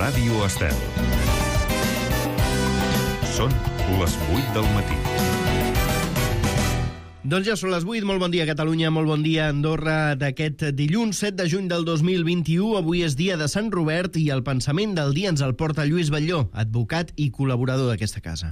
Ràdio Estel. Són les 8 del matí. Doncs ja són les 8, molt bon dia Catalunya, molt bon dia Andorra d'aquest dilluns 7 de juny del 2021. Avui és dia de Sant Robert i el pensament del dia ens el porta Lluís Batlló, advocat i col·laborador d'aquesta casa.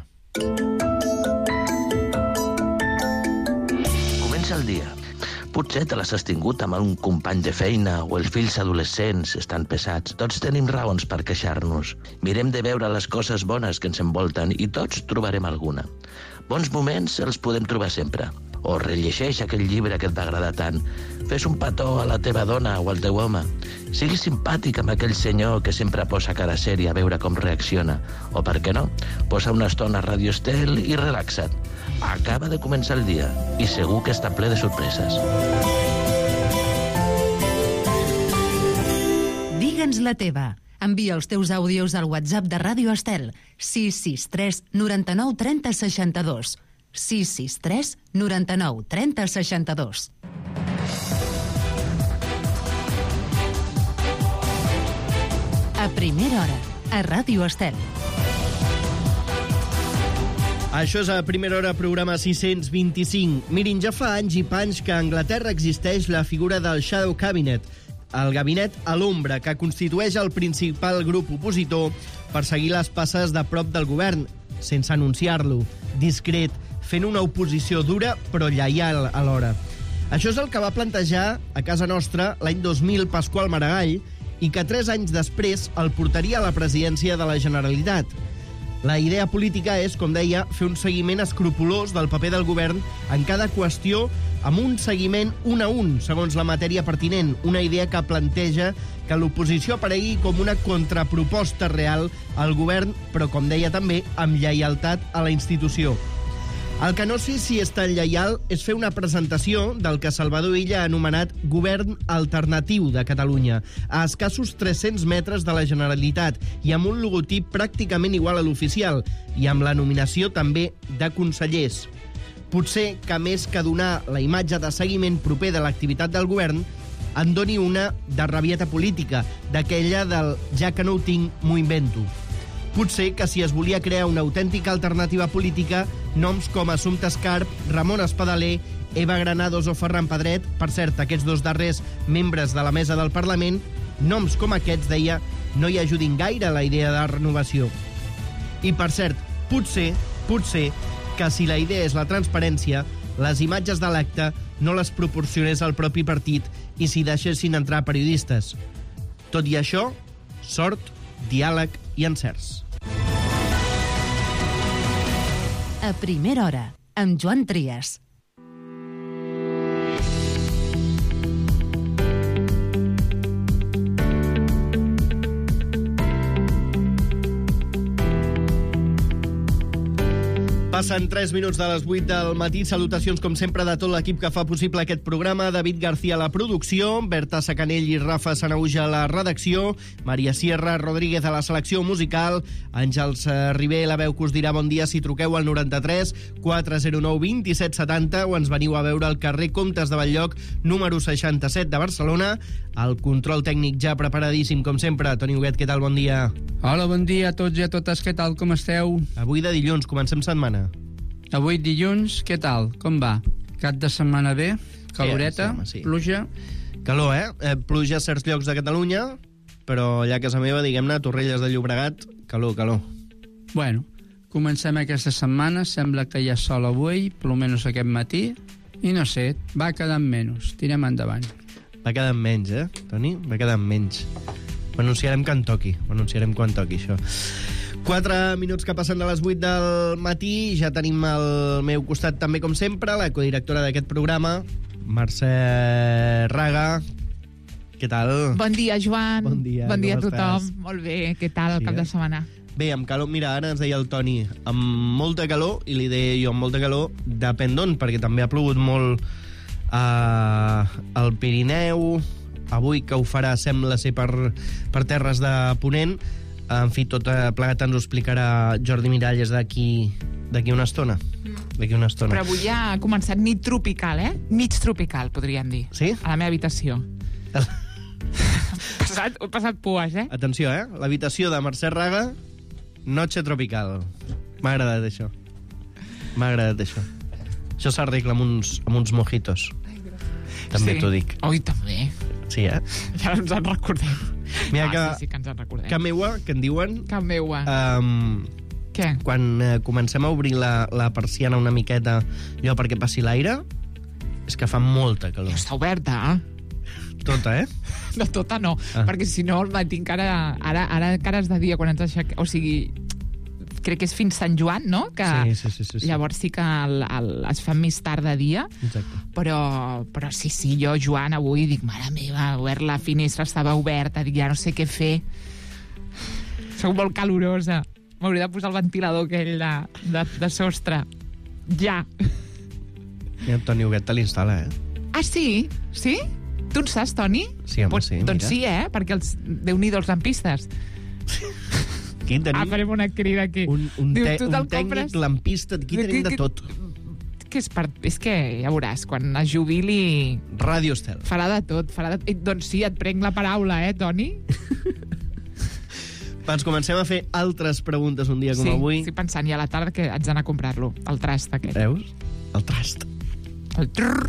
Comença el dia. Potser te l'has estingut amb un company de feina o els fills adolescents estan pesats. Tots tenim raons per queixar-nos. Mirem de veure les coses bones que ens envolten i tots trobarem alguna. Bons moments els podem trobar sempre. O rellegeix aquell llibre que et va agradar tant. Fes un petó a la teva dona o al teu home. Siguis simpàtic amb aquell senyor que sempre posa cara sèria a veure com reacciona. O, per què no, posa una estona a Ràdio Estel i relaxa't. Acaba de començar el dia i segur que està ple de sorpreses. Digue'ns la teva. Envia els teus àudios al WhatsApp de Ràdio Estel 663 99 30 62. 663 99 30 62. A primera hora, a Ràdio Estel. Això és a primera hora, programa 625. Mirin, ja fa anys i panys que a Anglaterra existeix la figura del Shadow Cabinet, el gabinet a l'ombra, que constitueix el principal grup opositor per seguir les passes de prop del govern, sense anunciar-lo, discret, fent una oposició dura però lleial alhora. Això és el que va plantejar a casa nostra l'any 2000 Pasqual Maragall i que 3 anys després el portaria a la presidència de la Generalitat. La idea política és, com deia, fer un seguiment escrupolós del paper del govern en cada qüestió amb un seguiment un a un, segons la matèria pertinent, una idea que planteja que l'oposició aparegui com una contraproposta real al govern, però, com deia també, amb lleialtat a la institució. El que no sé si és tan lleial és fer una presentació del que Salvador Illa ha anomenat Govern Alternatiu de Catalunya, a escassos 300 metres de la Generalitat i amb un logotip pràcticament igual a l'oficial i amb la nominació també de consellers. Potser que més que donar la imatge de seguiment proper de l'activitat del govern, en doni una de rabieta política, d'aquella del ja que no ho tinc, m'ho invento. Potser que si es volia crear una autèntica alternativa política, noms com Assumpta Escarp, Ramon Espadaler, Eva Granados o Ferran Pedret, per cert, aquests dos darrers membres de la mesa del Parlament, noms com aquests, deia, no hi ajudin gaire a la idea de renovació. I, per cert, potser que si la idea és la transparència, les imatges de l'acte no les proporcionés al propi partit i s'hi deixessin entrar periodistes. Tot i això, sort, diàleg i encerts. A primera hora, amb Joan Trias. Passen 3 minuts de les 8 del matí. Salutacions, com sempre, de tot l'equip que fa possible aquest programa. David García a la producció, Berta Sacanell i Rafa Sanauja a la redacció, Maria Sierra Rodríguez a la selecció musical, Àngels Ribé, la veu que us dirà bon dia si truqueu al 93 409 27 70 o ens veniu a veure al carrer Comtes de Batllloc, número 67 de Barcelona. El control tècnic ja preparadíssim, com sempre. Toni Huguet, què tal? Bon dia. Hola, bon dia a tots i a totes. Què tal? Com esteu? Avui de dilluns, comencem setmana. Avui dilluns, què tal? Com va? Cap de setmana bé? Caloreta? Sí. Pluja? Calor, Pluja a certs llocs de Catalunya, però allà a casa meva, diguem-ne, Torrelles de Llobregat, calor. Bueno, comencem aquesta setmana. Sembla que hi ha sol avui, per almenys aquest matí. I no sé, va quedant menys. Tirem endavant. Va quedant menys, Toni? Va quedant menys. Ho anunciarem quan toqui, això. 4 minuts que passen de les 8 del matí. Ja tenim al meu costat també, com sempre, la codirectora d'aquest programa, Mercè Raga. Què tal? Bon dia, Joan. Bon dia a tothom. Estàs? Molt bé, què tal el cap de setmana? Bé, amb calor, mira, ara ens deia el Toni, amb molta calor, i li deia jo amb molta calor, depèn d'on, perquè també ha plogut molt al Pirineu, avui que ho farà, sembla ser per terres de Ponent. En fi, tot plegat ens ho explicarà Jordi Miralles d'aquí una estona. Però avui ja ha començat nit tropical, Mig tropical, podríem dir. Sí? A la meva habitació. He passat pues, Atenció, l'habitació de Mercè Raga, Noche Tropical. M'ha agradat això. Això s'arregla amb uns mojitos. També t'ho dic. Oi, també. Sí, Ja ens en recordem. Mira sí que ens en recordem. que meua, que en diuen... Que meua. Què? Quan comencem a obrir la persiana una miqueta, allò perquè passi l'aire, és que fa molta calor. Està oberta, Tota, No, tota no, perquè si no al matí encara... Ara encara és de dia quan ens aixequem... O sigui, crec que és fins Sant Joan, no? Que sí. Llavors sí que es fa més tard de dia. Exacte. Però sí, jo, Joan, avui dic, mare meva, la finestra estava oberta, dic, ja no sé què fer. Soc molt calorosa. M'hauré de posar el ventilador aquell de sostre. Ja. I el Toni Huguet te l'instal·la, Ah, sí? Sí? Tu en saps, Toni? Sí, home, sí, Doncs mira. sí, perquè Déu-n'hi-do els lampistes. Aquí tenim farem una crida aquí. un Diu, tu te'l tècnic compres? lampista, aquí tenim de tot. És que ja veuràs, quan es jubili Ràdio Estel. farà de tot. Doncs sí, et prenc la paraula, Toni? Doncs comencem a fer altres preguntes un dia com avui. Sí, estic pensant, i a la tarda que haig d'anar a comprar-lo, el trast aquest. Veus? El trast. El trrr.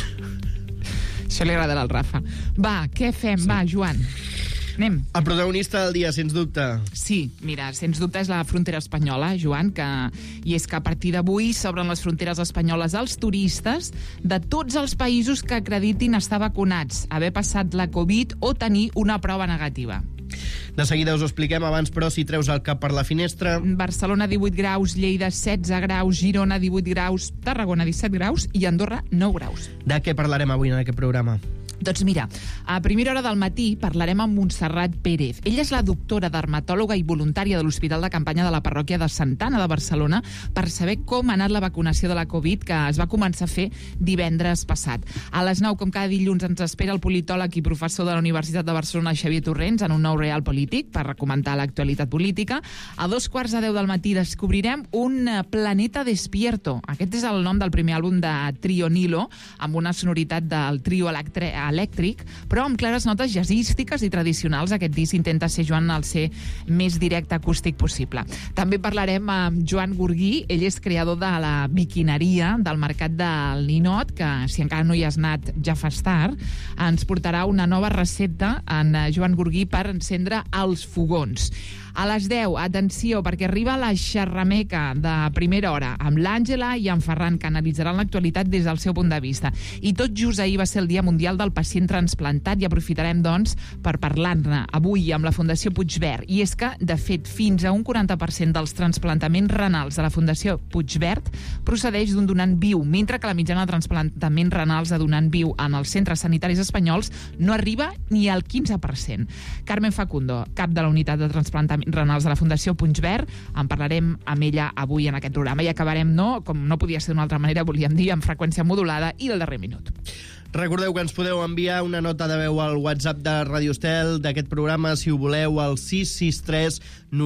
Això li agradarà al Rafa. Va, què fem? Va, Joan. Anem. El protagonista del dia, sens dubte. Sí, mira, sens dubte és la frontera espanyola, Joan, i és que a partir d'avui s'obren les fronteres espanyoles als turistes de tots els països que acreditin estar vacunats, haver passat la Covid o tenir una prova negativa. De seguida us ho expliquem, abans, però, si treus el cap per la finestra... Barcelona, 18 graus, Lleida, 16 graus, Girona, 18 graus, Tarragona, 17 graus i Andorra, 9 graus. De què parlarem avui en aquest programa? Doncs mira, a primera hora del matí parlarem amb Montserrat Pérez. Ella és la doctora dermatòloga i voluntària de l'Hospital de Campanya de la parròquia de Santana de Barcelona per saber com ha anat la vacunació de la Covid, que es va començar a fer divendres passat. A les 9, com cada dilluns, ens espera el politòleg i professor de la Universitat de Barcelona, Xavier Torrents, en un nou Real Polític per comentar l'actualitat política. A 2:15 del matí descobrirem un planeta despierto. Aquest és el nom del primer àlbum de Trio Nilo, amb una sonoritat del trio elèctric, però amb clares notes jazzístiques i tradicionals. Aquest disc intenta ser, Joan, el ser més directe acústic possible. També parlarem amb Joan Gurguí, ell és creador de la biquineria del mercat del Ninot, que si encara no hi has anat ja fas tard, ens portarà una nova recepta en Joan Gurguí per encendre els fogons. A les 10, atenció, perquè arriba la xerrameca de primera hora amb l'Àngela i en Ferran, que analitzaran l'actualitat des del seu punt de vista. I tot just ahir va ser el Dia Mundial del Pacient Transplantat i aprofitarem, doncs, per parlar-ne avui amb la Fundació Puigverd. I és que, de fet, fins a un 40% dels transplantaments renals de la Fundació Puigverd procedeix d'un donant viu, mentre que la mitjana de transplantaments renals de donant viu en els centres sanitaris espanyols no arriba ni al 15%. Carmen Facundo, cap de la unitat de transplantaments renals de la Fundació Puigverd, en parlarem amb ella avui en aquest programa i acabarem, no, com no podia ser d'una altra manera, volíem dir, amb freqüència modulada i el darrer minut. Recordeu que ens podeu enviar una nota de veu al WhatsApp de Ràdio Estel d'aquest programa, si ho voleu, al 663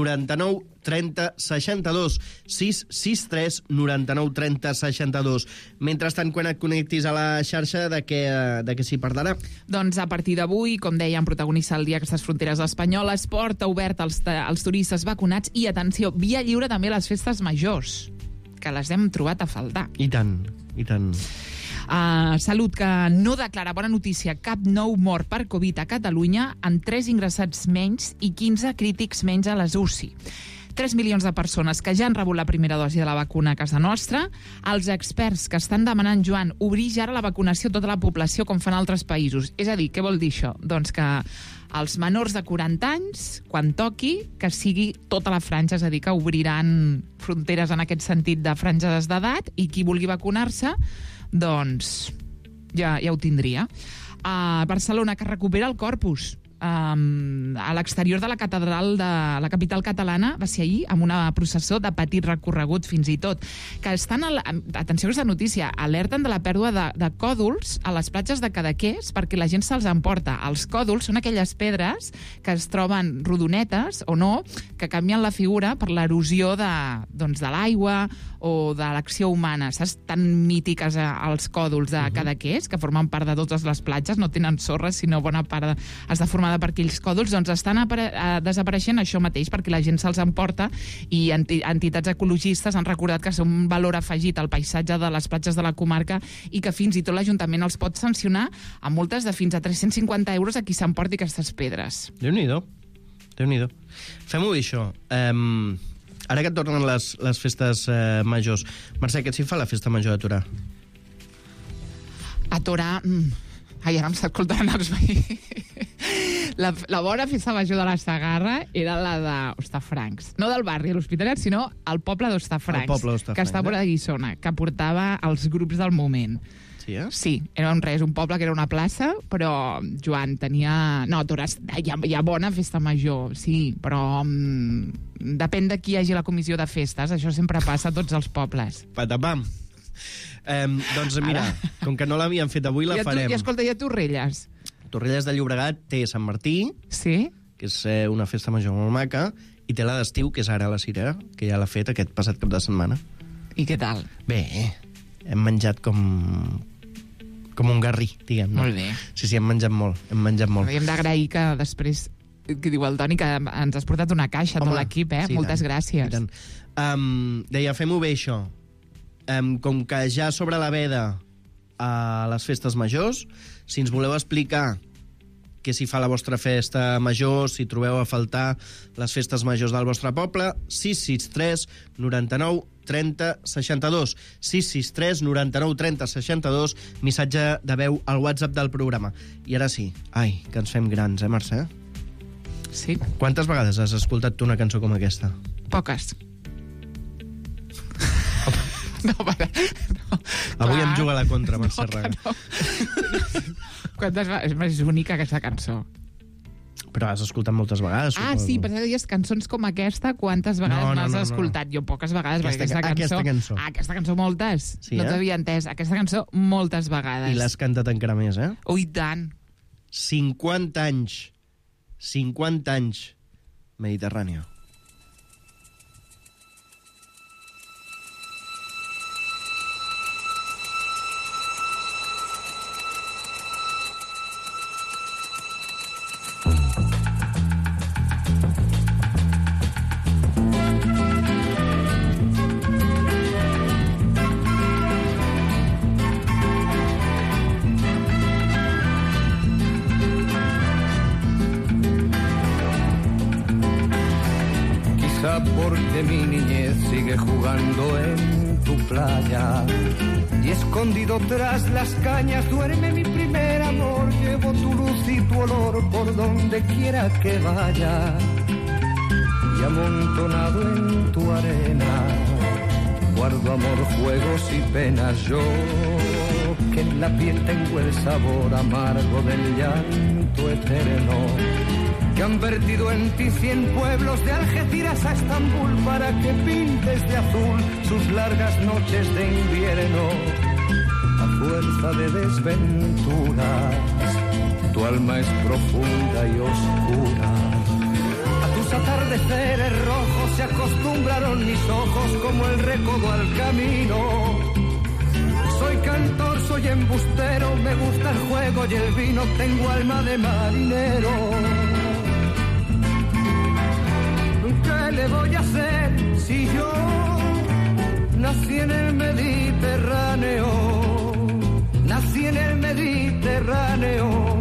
99 30 62. 663 99 30 62. Mentrestant, quan et connectis a la xarxa, de què s'hi parlarà? Doncs a partir d'avui, com dèiem, protagonista el dia aquestes fronteres espanyoles, porta obert als turistes vacunats i, atenció, via lliure també a les festes majors, que les hem trobat a faltar. I tant, i tant. Salut, que no declara, bona notícia, cap nou mort per Covid a Catalunya, amb 3 ingressats menys i 15 crítics menys a les UCI. 3 milions de persones que ja han rebut la primera dosi de la vacuna a casa nostra. Els experts que estan demanant, Joan, obrir ja ara la vacunació a tota la població com fan altres països. És a dir, què vol dir això? Doncs que els menors de 40 anys, quan toqui, que sigui tota la franja, és a dir, que obriran fronteres en aquest sentit de franges d'edat i qui vulgui vacunar-se, doncs ja ho tindria. A Barcelona, que recupera el Corpus. A l'exterior de la catedral de la capital catalana, va ser ahir, amb una processó de petit recorregut fins i tot, que estan, atenció a aquesta notícia, alerten de la pèrdua de còdols a les platges de Cadaqués perquè la gent se'ls emporta. Els còdols són aquelles pedres que es troben rodonetes o no, que canvien la figura per l'erosió de l'aigua o de l'acció humana. Saps? Tan mítiques els còdols de Cadaqués, que formen part de totes les platges, no tenen sorra, sinó bona part has de formar formada per aquells còdols, doncs estan desapareixent això mateix, perquè la gent se'ls emporta i entitats ecologistes han recordat que són un valor afegit al paisatge de les platges de la comarca i que fins i tot l'Ajuntament els pot sancionar amb multes de fins a 350 euros a qui s'emporti aquestes pedres. Déu-n'hi-do. Fem-ho bé, això. Ara que tornen les festes majors, Mercè, què s'hi fa a la festa major de Torà? A Torà... Ai, ara em sap escoltant els veïns. La bona festa major de la Segarra era la d'Hostafrancs. No del barri, l'Hospitalet, sinó el poble d'Hostafrancs, que està a vora de Guissona, que portava els grups del moment. Sí, eh? Sí, era un poble que era una plaça, però Joan tenia... No, a Torà hi ha bona festa major, sí, però depèn de qui hi hagi la comissió de festes, això sempre passa a tots els pobles. Patapam! Doncs mira, com que no l'havien fet avui, la farem. I escolta, hi ha Torrelles. Torrelles de Llobregat té Sant Martí, sí, que és una festa major molt maca, i té la d'estiu, que és ara a la Cirera, que ja l'ha fet aquest passat cap de setmana. I què tal? Bé, hem menjat com un garrí, diguem. No? Molt bé. Sí, hem menjat molt. Hem d'agrair que després, que diu el Toni, que ens has portat una caixa, tot l'equip, sí, moltes gràcies. Deia, fem-ho bé, això. Com que ja sobre la veda a les festes majors, si ens voleu explicar què s'hi fa a la vostra festa major, si trobeu a faltar les festes majors del vostre poble, 663 99 30 62. 663 99 30 62, missatge de veu al WhatsApp del programa. I ara sí, ai, que ens fem grans, Mercè? Sí. Quantes vegades has escoltat tu una cançó com aquesta? Poques. No, para. No. Avui em juga a la contra, Mercè Raga. No. Quantes vegades? És bonica aquesta cançó. Però has escoltat moltes vegades, suposo. Sí, però deies cançons com aquesta, quantes vegades n'has escoltat? Jo poques vegades, perquè aquesta cançó... Aquesta cançó moltes. Sí, no t'havia entès. Aquesta cançó moltes vegades. I l'has cantat encara més, eh? Ui, tant. 50 anys. 50 anys. Mediterráneo. Porque mi niñez sigue jugando en tu playa y escondido tras las cañas duerme mi primer amor. Llevo tu luz y tu olor por donde quiera que vaya y amontonado en tu arena guardo amor, juegos y penas. Yo que en la piel tengo el sabor amargo del llanto eterno, que han vertido en ti 100 pueblos de Algeciras a Estambul para que pintes de azul sus largas noches de invierno. A fuerza de desventuras, tu alma es profunda y oscura. A tus atardeceres rojos se acostumbraron mis ojos como el recodo al camino. Soy cantor, soy embustero, me gusta el juego y el vino, tengo alma de marinero. ¿Qué le voy a hacer si yo nací en el Mediterráneo? Nací en el Mediterráneo.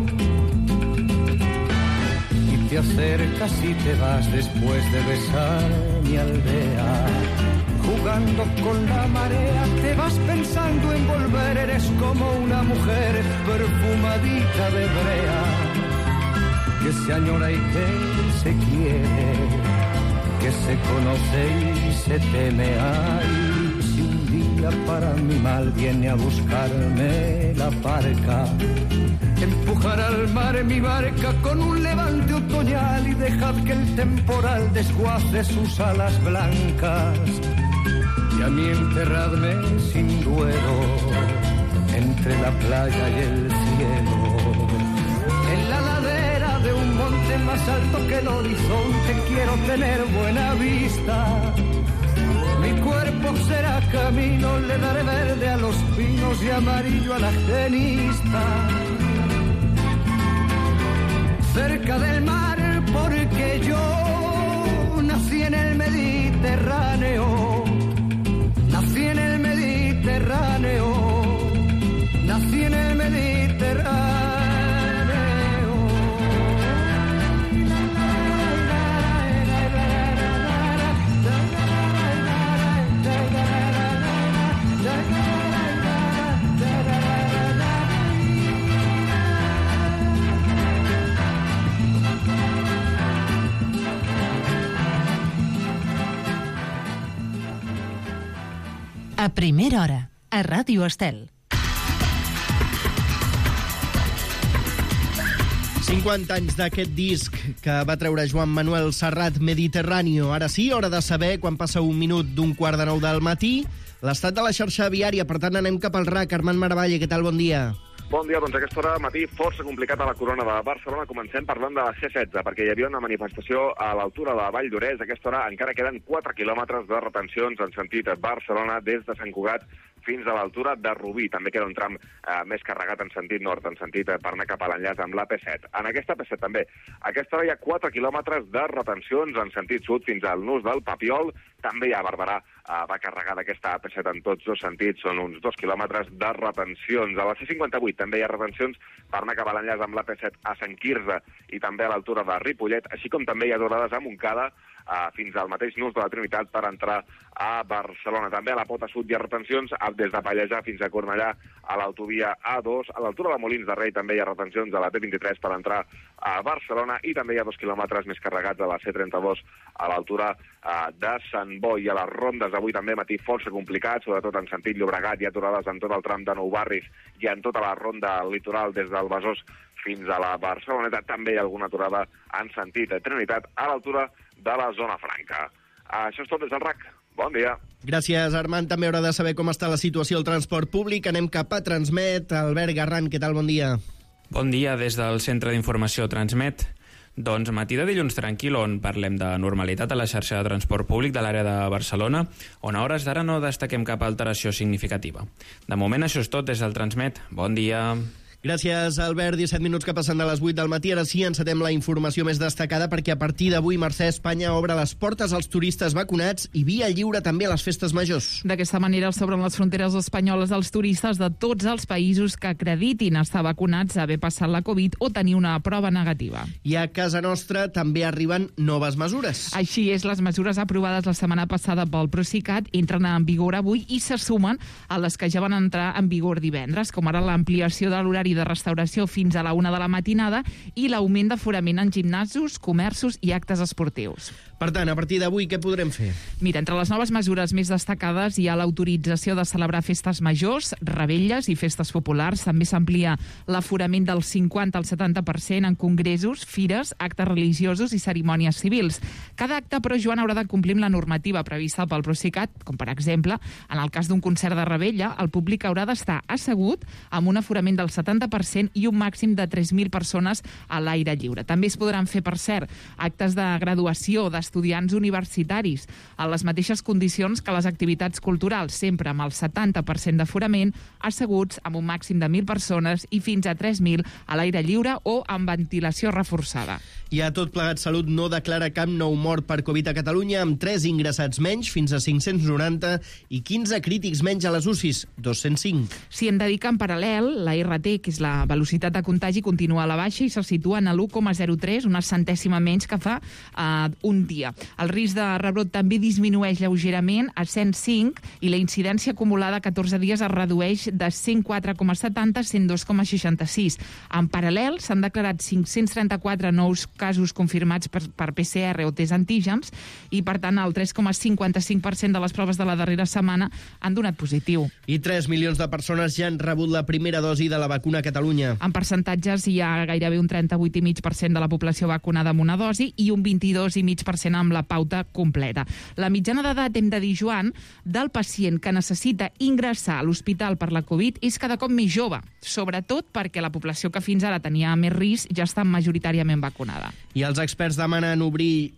Y te acercas y te vas después de besar mi aldea. Jugando con la marea, te vas pensando en volver. Eres como una mujer perfumadita de brea, que se añora y que se quiere, que se conoce y se teme. Ay, si un día para mi mal viene a buscarme la barca, empujar al mar mi barca con un levante otoñal y dejad que el temporal desguace sus alas blancas. Y a mí enterradme sin duelo entre la playa y el cielo, en la ladera de un monte más alto que el horizonte. Quiero tener buena vista, mi cuerpo será camino, le daré verde a los pinos y amarillo a la genista. Mediterráneo. Nací en el Mediterráneo. Nací en el Mediterráneo. A primera hora, a Ràdio Estel. 50 anys d'aquest disc que va treure Joan Manuel Serrat, Mediterráneo. Ara sí, hora de saber, quan passa un minut d'un 8:45 del matí, l'estat de la xarxa viària. Per tant, anem cap al RAC. Armand Maravalle, què tal? Bon dia. Bon dia, doncs aquesta hora matí força complicat a la corona de Barcelona. Comencem parlant de la C16, perquè hi havia una manifestació a l'altura de Vall d'Orès. A aquesta hora encara queden 4 quilòmetres de retencions en sentit Barcelona des de Sant Cugat fins a l'altura de Rubí. També queda un tram més carregat en sentit nord, en sentit per anar cap a l'enllaç amb l'AP7. En aquesta AP7 també. A aquesta hora hi ha 4 quilòmetres de retencions en sentit sud fins al nus del Papiol. També hi ha Barberà, va carregada aquesta AP7 en tots dos sentits, són uns 2 quilòmetres de retencions. A la C58 també hi ha retencions per anar cap a l'enllaç amb l'AP7 a Sant Quirze i també a l'altura de Ripollet, així com també hi ha aturades a Montcada fins al mateix nus de la Trinitat per entrar a Barcelona. També a la pota sud hi ha retencions des de Pallejà fins a Cornellà a l'autovia A2. A l'altura de Molins de Rei també hi ha retencions a la T23 per entrar a Barcelona i també hi ha 2 quilòmetres més carregats a la C32 a l'altura de Sant Boi. A les rondes avui també matí força complicat, sobretot en sentit Llobregat. Hi ha aturades en tot el tram de Nou Barris i en tota la ronda litoral des del Besòs fins a la Barceloneta. També hi ha alguna aturada en sentit Trinitat a l'altura de la Zona Franca. Això és tot des del RAC. Bon dia. Gràcies, Armand. També haurà de saber com està la situació al transport públic. Anem cap a Transmet. Albert Garran, què tal? Bon dia. Bon dia des del Centre d'Informació Transmet. Doncs matí de dilluns tranquil, on parlem de normalitat a la xarxa de transport públic de l'àrea de Barcelona, on a hores d'ara no destaquem cap alteració significativa. De moment això és tot des del Transmet. Bon dia. Gràcies, Albert. 17 minuts que passen de les 8 del matí. Ara sí, encetem la informació més destacada perquè a partir d'avui, Mercè, Espanya obre les portes als turistes vacunats i via lliure també a les festes majors. D'aquesta manera s'obren les fronteres espanyoles als turistes de tots els països que acreditin estar vacunats, haver passat la Covid o tenir una prova negativa. I a casa nostra també arriben noves mesures. Així és, les mesures aprovades la setmana passada pel Procicat entren en vigor avui i se sumen a les que ja van entrar en vigor divendres, com ara l'ampliació de l'horari de restauració fins a la 1 de la matinada i l'augment d'aforament en gimnasos, comerços i actes esportius. Per tant, a partir d'avui, què podrem fer? Mira, entre les noves mesures més destacades hi ha l'autorització de celebrar festes majors, revetlles i festes populars. També s'amplia l'aforament del 50 al 70% en congressos, fires, actes religiosos i cerimònies civils. Cada acte, però, Joan, haurà de complir amb la normativa prevista pel Procicat, com per exemple, en el cas d'un concert de revetlla, el públic haurà d'estar assegut amb un aforament del 70% i un màxim de 3.000 persones a l'aire lliure. També es podran fer, per cert, actes de graduació d'estudiants universitaris a les mateixes condicions que les activitats culturals, sempre amb el 70% d'aforament, asseguts amb un màxim de 1.000 persones i fins a 3.000 a l'aire lliure o amb ventilació reforçada. I a tot plegat, Salut no declara cap nou mort per Covid a Catalunya, amb 3 ingressats menys, fins a 590, i 15 crítics menys a les UCIs, 205. Si en dedica en paral·lel, la RT, que és la velocitat de contagi, continua a la baixa i se situa en l'1,03, una centèsima menys que fa un dia. El risc de rebrot també disminueix lleugerament a 105 i la incidència acumulada a 14 dies es redueix de 104,70 a 102,66. En paral·lel, s'han declarat 534 nous casos confirmats per PCR o test antígens i, per tant, el 3,55% de les proves de la darrera setmana han donat positiu. I 3 milions de persones ja han rebut la primera dosi de la vacuna a Catalunya. En percentatges hi ha gairebé un 38,5% de la població vacunada amb una dosi i un 22,5% amb la pauta completa. La mitjana d'edat, hem de dir, Joan, del pacient que necessita ingressar a l'hospital per la Covid és cada cop més jove, sobretot perquè la població que fins ara tenia més risc ja està majoritàriament vacunada. vegada. I els experts demanen obrir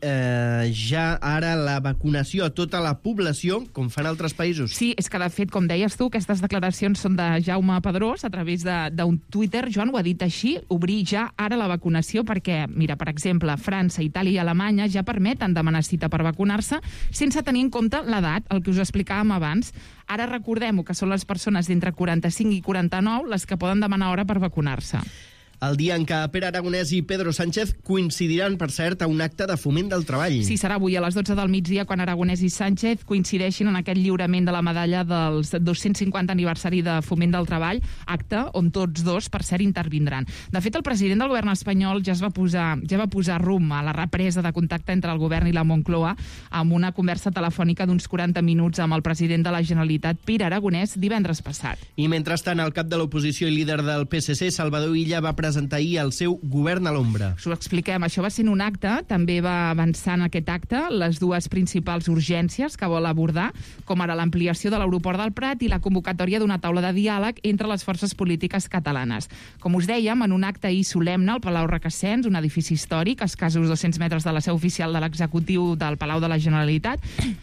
ja ara la vacunació a tota la població, com fan altres països. Sí, és que de fet, com deies tu, aquestes declaracions són de Jaume Pedrós a través d'un Twitter. Joan ho ha dit així, obrir ja ara la vacunació perquè, mira, per exemple, França, Itàlia i Alemanya ja permeten demanar cita per vacunar-se sense tenir en compte l'edat, el que us explicàvem abans. Ara recordem que són les persones d'entre 45 i 49 les que poden demanar hora per vacunar-se. El dia en què Pere Aragonès i Pedro Sánchez coincidiran, per cert, a un acte de foment del treball. Sí, serà avui a les 12 del migdia quan Aragonès i Sánchez coincideixin en aquest lliurament de la medalla dels 250 aniversari de foment del treball, acte on tots dos, per cert, intervindran. De fet, el president del govern espanyol ja va posar rumb a la represa de contacte entre el govern i la Moncloa amb una conversa telefònica d'uns 40 minuts amb el president de la Generalitat, Pere Aragonès, divendres passat. I mentrestant, el cap de l'oposició i líder del PSC, Salvador Illa, va presentar ahir el seu govern a l'ombra. Us ho expliquem. Això va ser en un acte. També va avançar en aquest acte les dues principals urgències que vol abordar, com ara l'ampliació de l'aeroport del Prat i la convocatòria d'una taula de diàleg entre les forces polítiques catalanes. Com us dèiem, en un acte ahir solemne al Palau Requesens, un edifici històric a escassos 200 metres de la seu oficial de l'executiu del Palau de la Generalitat,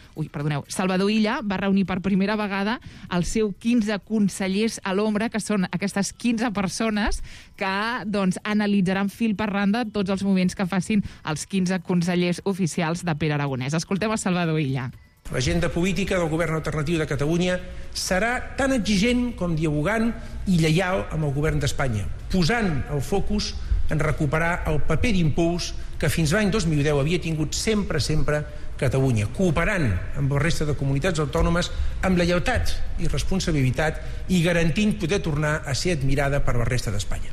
Salvador Illa va reunir per primera vegada els seus 15 consellers a l'ombra, que són aquestes 15 persones que analitzaran fil per randa tots els moments que facin els 15 consellers oficials de Pere Aragonès. Escoltem a Salvador Illa. L'agenda política del govern alternatiu de Catalunya serà tan exigent com dialogant i lleial amb el govern d'Espanya, posant el focus en recuperar el paper d'impuls que fins l'any 2010 havia tingut sempre Catalunya, cooperant amb la resta de comunitats autònomes amb lleialtat i responsabilitat i garantint poder tornar a ser admirada per la resta d'Espanya.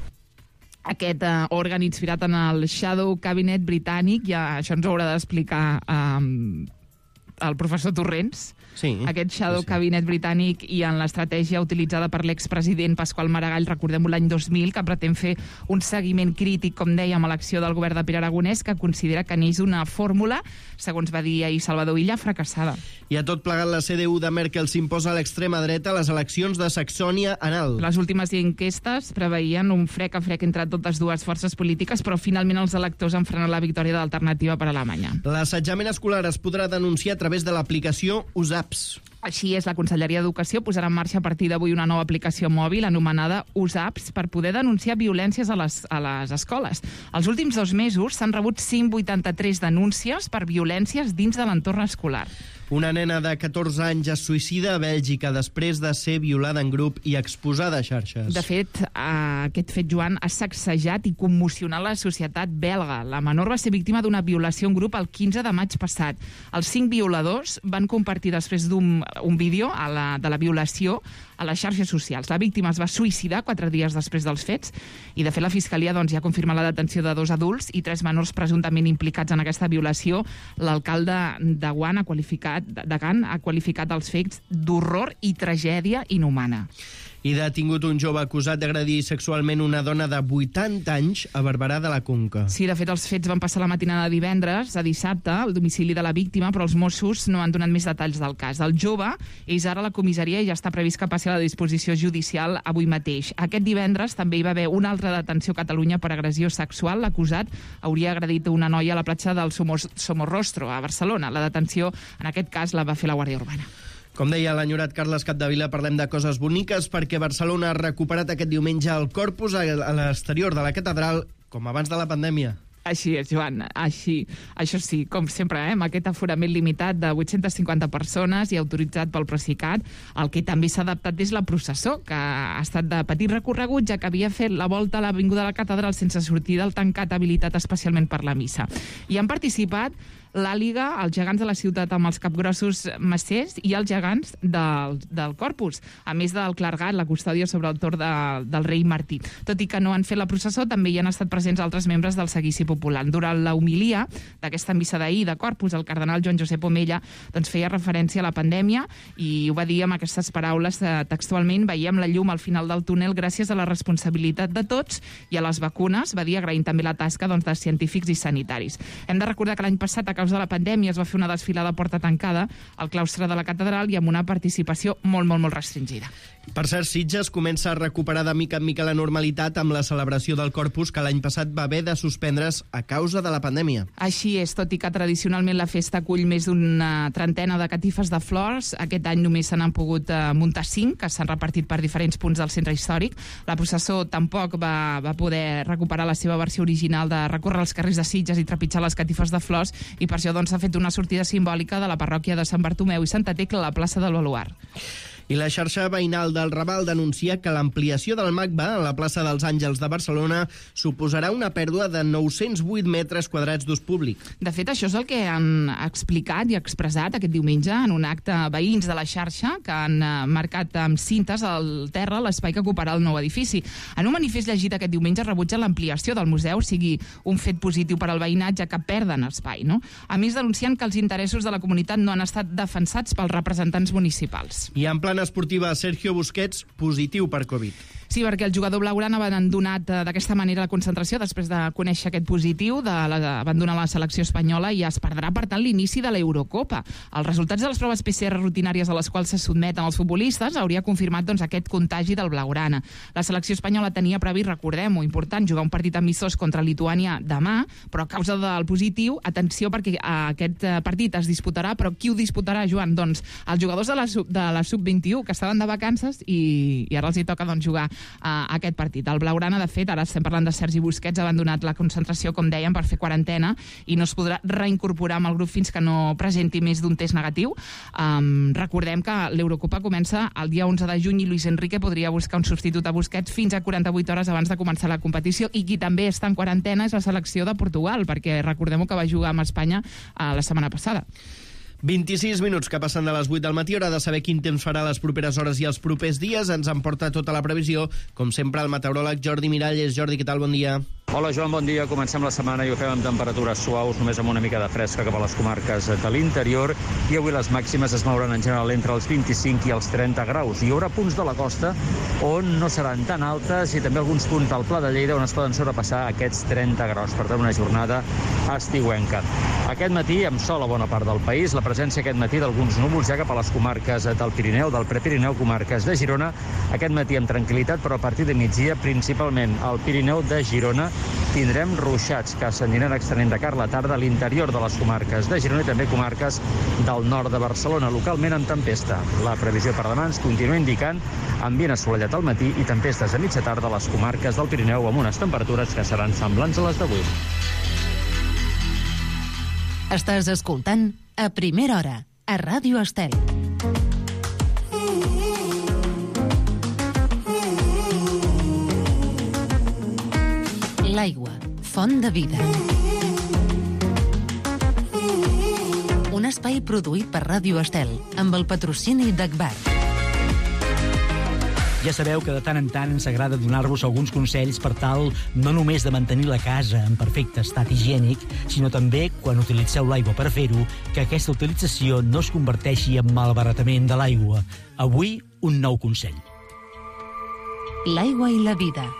Aquest òrgan inspirat en el Shadow Cabinet britànic, ja això ens ho haurà d'explicar el professor Torrents, sí, aquest Shadow Cabinet britànic i en l'estratègia utilitzada per l'expresident Pasqual Maragall, recordem-ho, l'any 2000, que pretén fer un seguiment crític, com dèiem, a l'acció del govern de Pere Aragonès, que considera que n'és una fórmula, segons va dir ahir Salvador Illa, fracassada. I a tot plegat, la CDU de Merkel s'imposa a l'extrema dreta a les eleccions de Saxònia-Anhalt. Les últimes enquestes preveien un frec a frec entre totes dues forces polítiques, però finalment els electors han frenat la victòria de l'Alternativa per Alemanya. L'assetjament escolar es podrà denunciar a través de l'aplicació USAPS. Així és, la Conselleria d'Educació posarà en marxa a partir d'avui una nova aplicació mòbil anomenada USAPS per poder denunciar violències a les escoles. Els últims 2 mesos s'han rebut 183 denúncies per violències dins de l'entorn escolar. Una nena de 14 anys es suïcida a Bèlgica després de ser violada en grup i exposada a xarxes. De fet, aquest fet, Joan, ha sacsejat i commocionat la societat belga. La menor va ser víctima d'una violació en grup el 15 de maig passat. Els 5 violadors van compartir després d'un vídeo de la violació a les xarxes socials. La víctima es va suïcidar 4 dies després dels fets i, de fet, la Fiscalia ja confirma la detenció de 2 adults i 3 menors presumptament implicats en aquesta violació. L'alcalde de Gant ha qualificat els fets d'horror i tragèdia inhumana. I detingut un jove acusat d'agredir sexualment una dona de 80 anys a Barberà de la Conca. Sí, de fet, els fets van passar la matinada de divendres a dissabte al domicili de la víctima, però els Mossos no han donat més detalls del cas. El jove és ara a la comissaria i ja està previst que passi a la disposició judicial avui mateix. Aquest divendres també hi va haver una altra detenció a Catalunya per agressió sexual. L'acusat hauria agredit una noia a la platja del Somorrostro, a Barcelona. La detenció, en aquest cas, la va fer la Guàrdia Urbana. Com deia l'enyorat Carles Capdevila, parlem de coses boniques perquè Barcelona ha recuperat aquest diumenge el Corpus a l'exterior de la catedral, com abans de la pandèmia. Així és, Joan, així. Això sí, com sempre, amb aquest aforament limitat de 850 persones i autoritzat pel Procicat, el que també s'ha adaptat és la processó, que ha estat de petit recorregut, ja que havia fet la volta a l'Avinguda de la Catedral sense sortida del tancat habilitat especialment per la missa. I han participat l'Àliga, els gegants de la ciutat amb els capgrossos macers i els gegants del Corpus, a més del clergat, la custòdia sobre el tor del rei Martí. Tot i que no han fet la processó, també hi han estat presents altres membres del seguici popular. Durant la homilia d'aquesta missa d'ahir de Corpus, el cardenal Joan Josep Omella feia referència a la pandèmia i ho va dir amb aquestes paraules textualment: veiem la llum al final del túnel gràcies a la responsabilitat de tots i a les vacunes, va dir, agraint també la tasca de científics i sanitaris. Hem de recordar que l'any passat, a causa causa de la pandèmia es va fer una desfilada a porta tancada al claustre de la catedral i amb una participació molt restringida. Per cert, Sitges comença a recuperar de mica en mica la normalitat amb la celebració del Corpus, que l'any passat va haver de suspendre's a causa de la pandèmia. Així és, tot i que tradicionalment la festa acull més d'una trentena de catifes de flors, aquest any només se n'han pogut muntar 5, que s'han repartit per diferents punts del centre històric. La processó tampoc va poder recuperar la seva versió original de recórrer els carrers de Sitges i trepitjar les catifes de flors, i per això s'ha fet una sortida simbòlica de la parròquia de Sant Bartomeu i Santa Tecla a la plaça del Baluard. I la xarxa veïnal del Raval denuncia que l'ampliació del MACBA a la plaça dels Àngels de Barcelona suposarà una pèrdua de 908 metres quadrats d'ús públic. De fet, això és el que han explicat i expressat aquest diumenge en un acte veïns de la xarxa que han marcat amb cintes al terra l'espai que ocuparà el nou edifici. En un manifest llegit aquest diumenge rebutja l'ampliació del museu sigui un fet positiu per al veïnatge, que perden espai, no? A més, denunciant que els interessos de la comunitat no han estat defensats pels representants municipals. I en plan esportiva, Sergio Busquets, positiu per Covid. Sí, perquè el jugador blaugrana va abandonat d'aquesta manera la concentració després de conèixer aquest positiu, d'abandonar la selecció espanyola, i es perdrà, per tant, l'inici de l'Eurocopa. Els resultats de les proves PCR rutinàries a les quals se sotmeten els futbolistes hauria confirmat aquest contagi del blaugrana. La selecció espanyola tenia previst, recordem-ho, important, jugar un partit amistós contra Lituània demà, però a causa del positiu, atenció, perquè aquest partit es disputarà, però qui ho disputarà, Joan? Doncs els jugadors de la Sub-21, que estaven de vacances, i ara els hi toca jugar aquest partit. El blaugrana, de fet, ara estem parlant de Sergi Busquets, ha abandonat la concentració, com dèiem, per fer quarantena, i no es podrà reincorporar amb el grup fins que no presenti més d'un test negatiu. Recordem que l'Eurocopa comença el dia 11 de juny i Luis Enrique podria buscar un substitut a Busquets fins a 48 hores abans de començar la competició, i qui també està en quarantena és la selecció de Portugal, perquè recordem que va jugar amb Espanya la setmana passada. 26 minuts que passen de les 8 del matí, hora de saber quin temps farà les properes hores i els propers dies. Ens en porta tota la previsió, com sempre, el meteoròleg Jordi Miralles. Jordi, què tal? Bon dia. Hola, Joan, bon dia. Comencem la setmana i ho fem amb temperatures suaus, només amb una mica de fresca cap a les comarques de l'interior, i avui les màximes es mouran en general entre els 25 i els 30 graus. Hi haurà punts de la costa on no seran tan altes, i també alguns punts del Pla de Lleida on es poden sobrepassar aquests 30 graus. Per tant, una jornada estiuenca. Aquest matí, amb sol a bona part del país, la presència aquest matí d'alguns núvols ja cap a les comarques del Pirineu, del Prepirineu, comarques de Girona. Aquest matí amb tranquil·litat, però a partir de migdia, principalment al Pirineu de Girona, tindrem ruixats que s'aniran extenent de cara a la tarda a l'interior de les comarques de Girona i també comarques del nord de Barcelona, localment amb tempesta. La previsió per demà ens continua indicant ambient assolellat al matí i tempestes a mitja tarda a les comarques del Pirineu, amb unes temperatures que seran semblants a les d'avui. Estàs escoltant A Primera Hora, a Ràdio Estel. L'aigua, font de vida. Un espai produït per Ràdio Estel, amb el patrocini d'Agbar. Ja sabeu que de tant en tant ens agrada donar-vos alguns consells per tal no només de mantenir la casa en perfecte estat higiènic, sinó també, quan utilitzeu l'aigua per fer-ho, que aquesta utilització no es converteixi en malbaratament de l'aigua. Avui, un nou consell. L'aigua i la vida.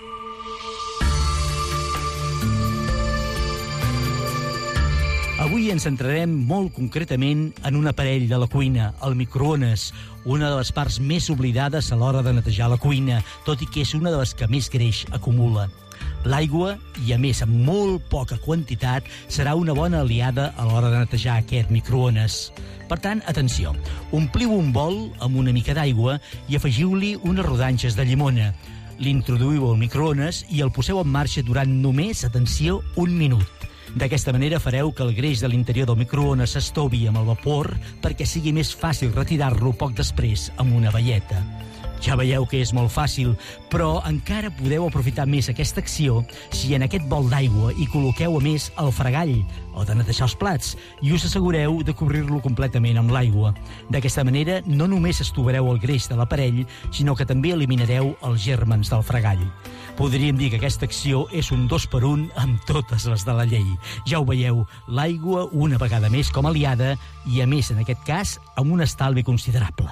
Avui ens centrarem molt concretament en un aparell de la cuina, el microones, una de les parts més oblidades a l'hora de netejar la cuina, tot i que és una de les que més greix acumula. L'aigua, i a més amb molt poca quantitat, serà una bona aliada a l'hora de netejar aquest microones. Per tant, atenció, ompliu un bol amb una mica d'aigua i afegiu-li unes rodanxes de llimona. L'introduïu al microones i el poseu en marxa durant només, atenció, 1 minut. D'aquesta manera fareu que el greix de l'interior del microones s'estovi amb el vapor perquè sigui més fàcil retirar-lo poc després amb una baieta. Ja veieu que és molt fàcil, però encara podeu aprofitar més aquesta acció si en aquest bol d'aigua hi col·loqueu a més el fregall, o de netejar els plats, i us assegureu de cobrir-lo completament amb l'aigua. D'aquesta manera no només estovareu el greix de l'aparell, sinó que també eliminareu els gèrmens del fregall. Podríem dir que aquesta acció és un 2x1 amb totes les de la llei. Ja ho veieu, l'aigua una vegada més com a aliada i, a més, en aquest cas, amb un estalvi considerable.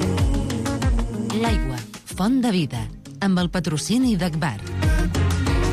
L'aigua, font de vida, amb el patrocini d'Agbar.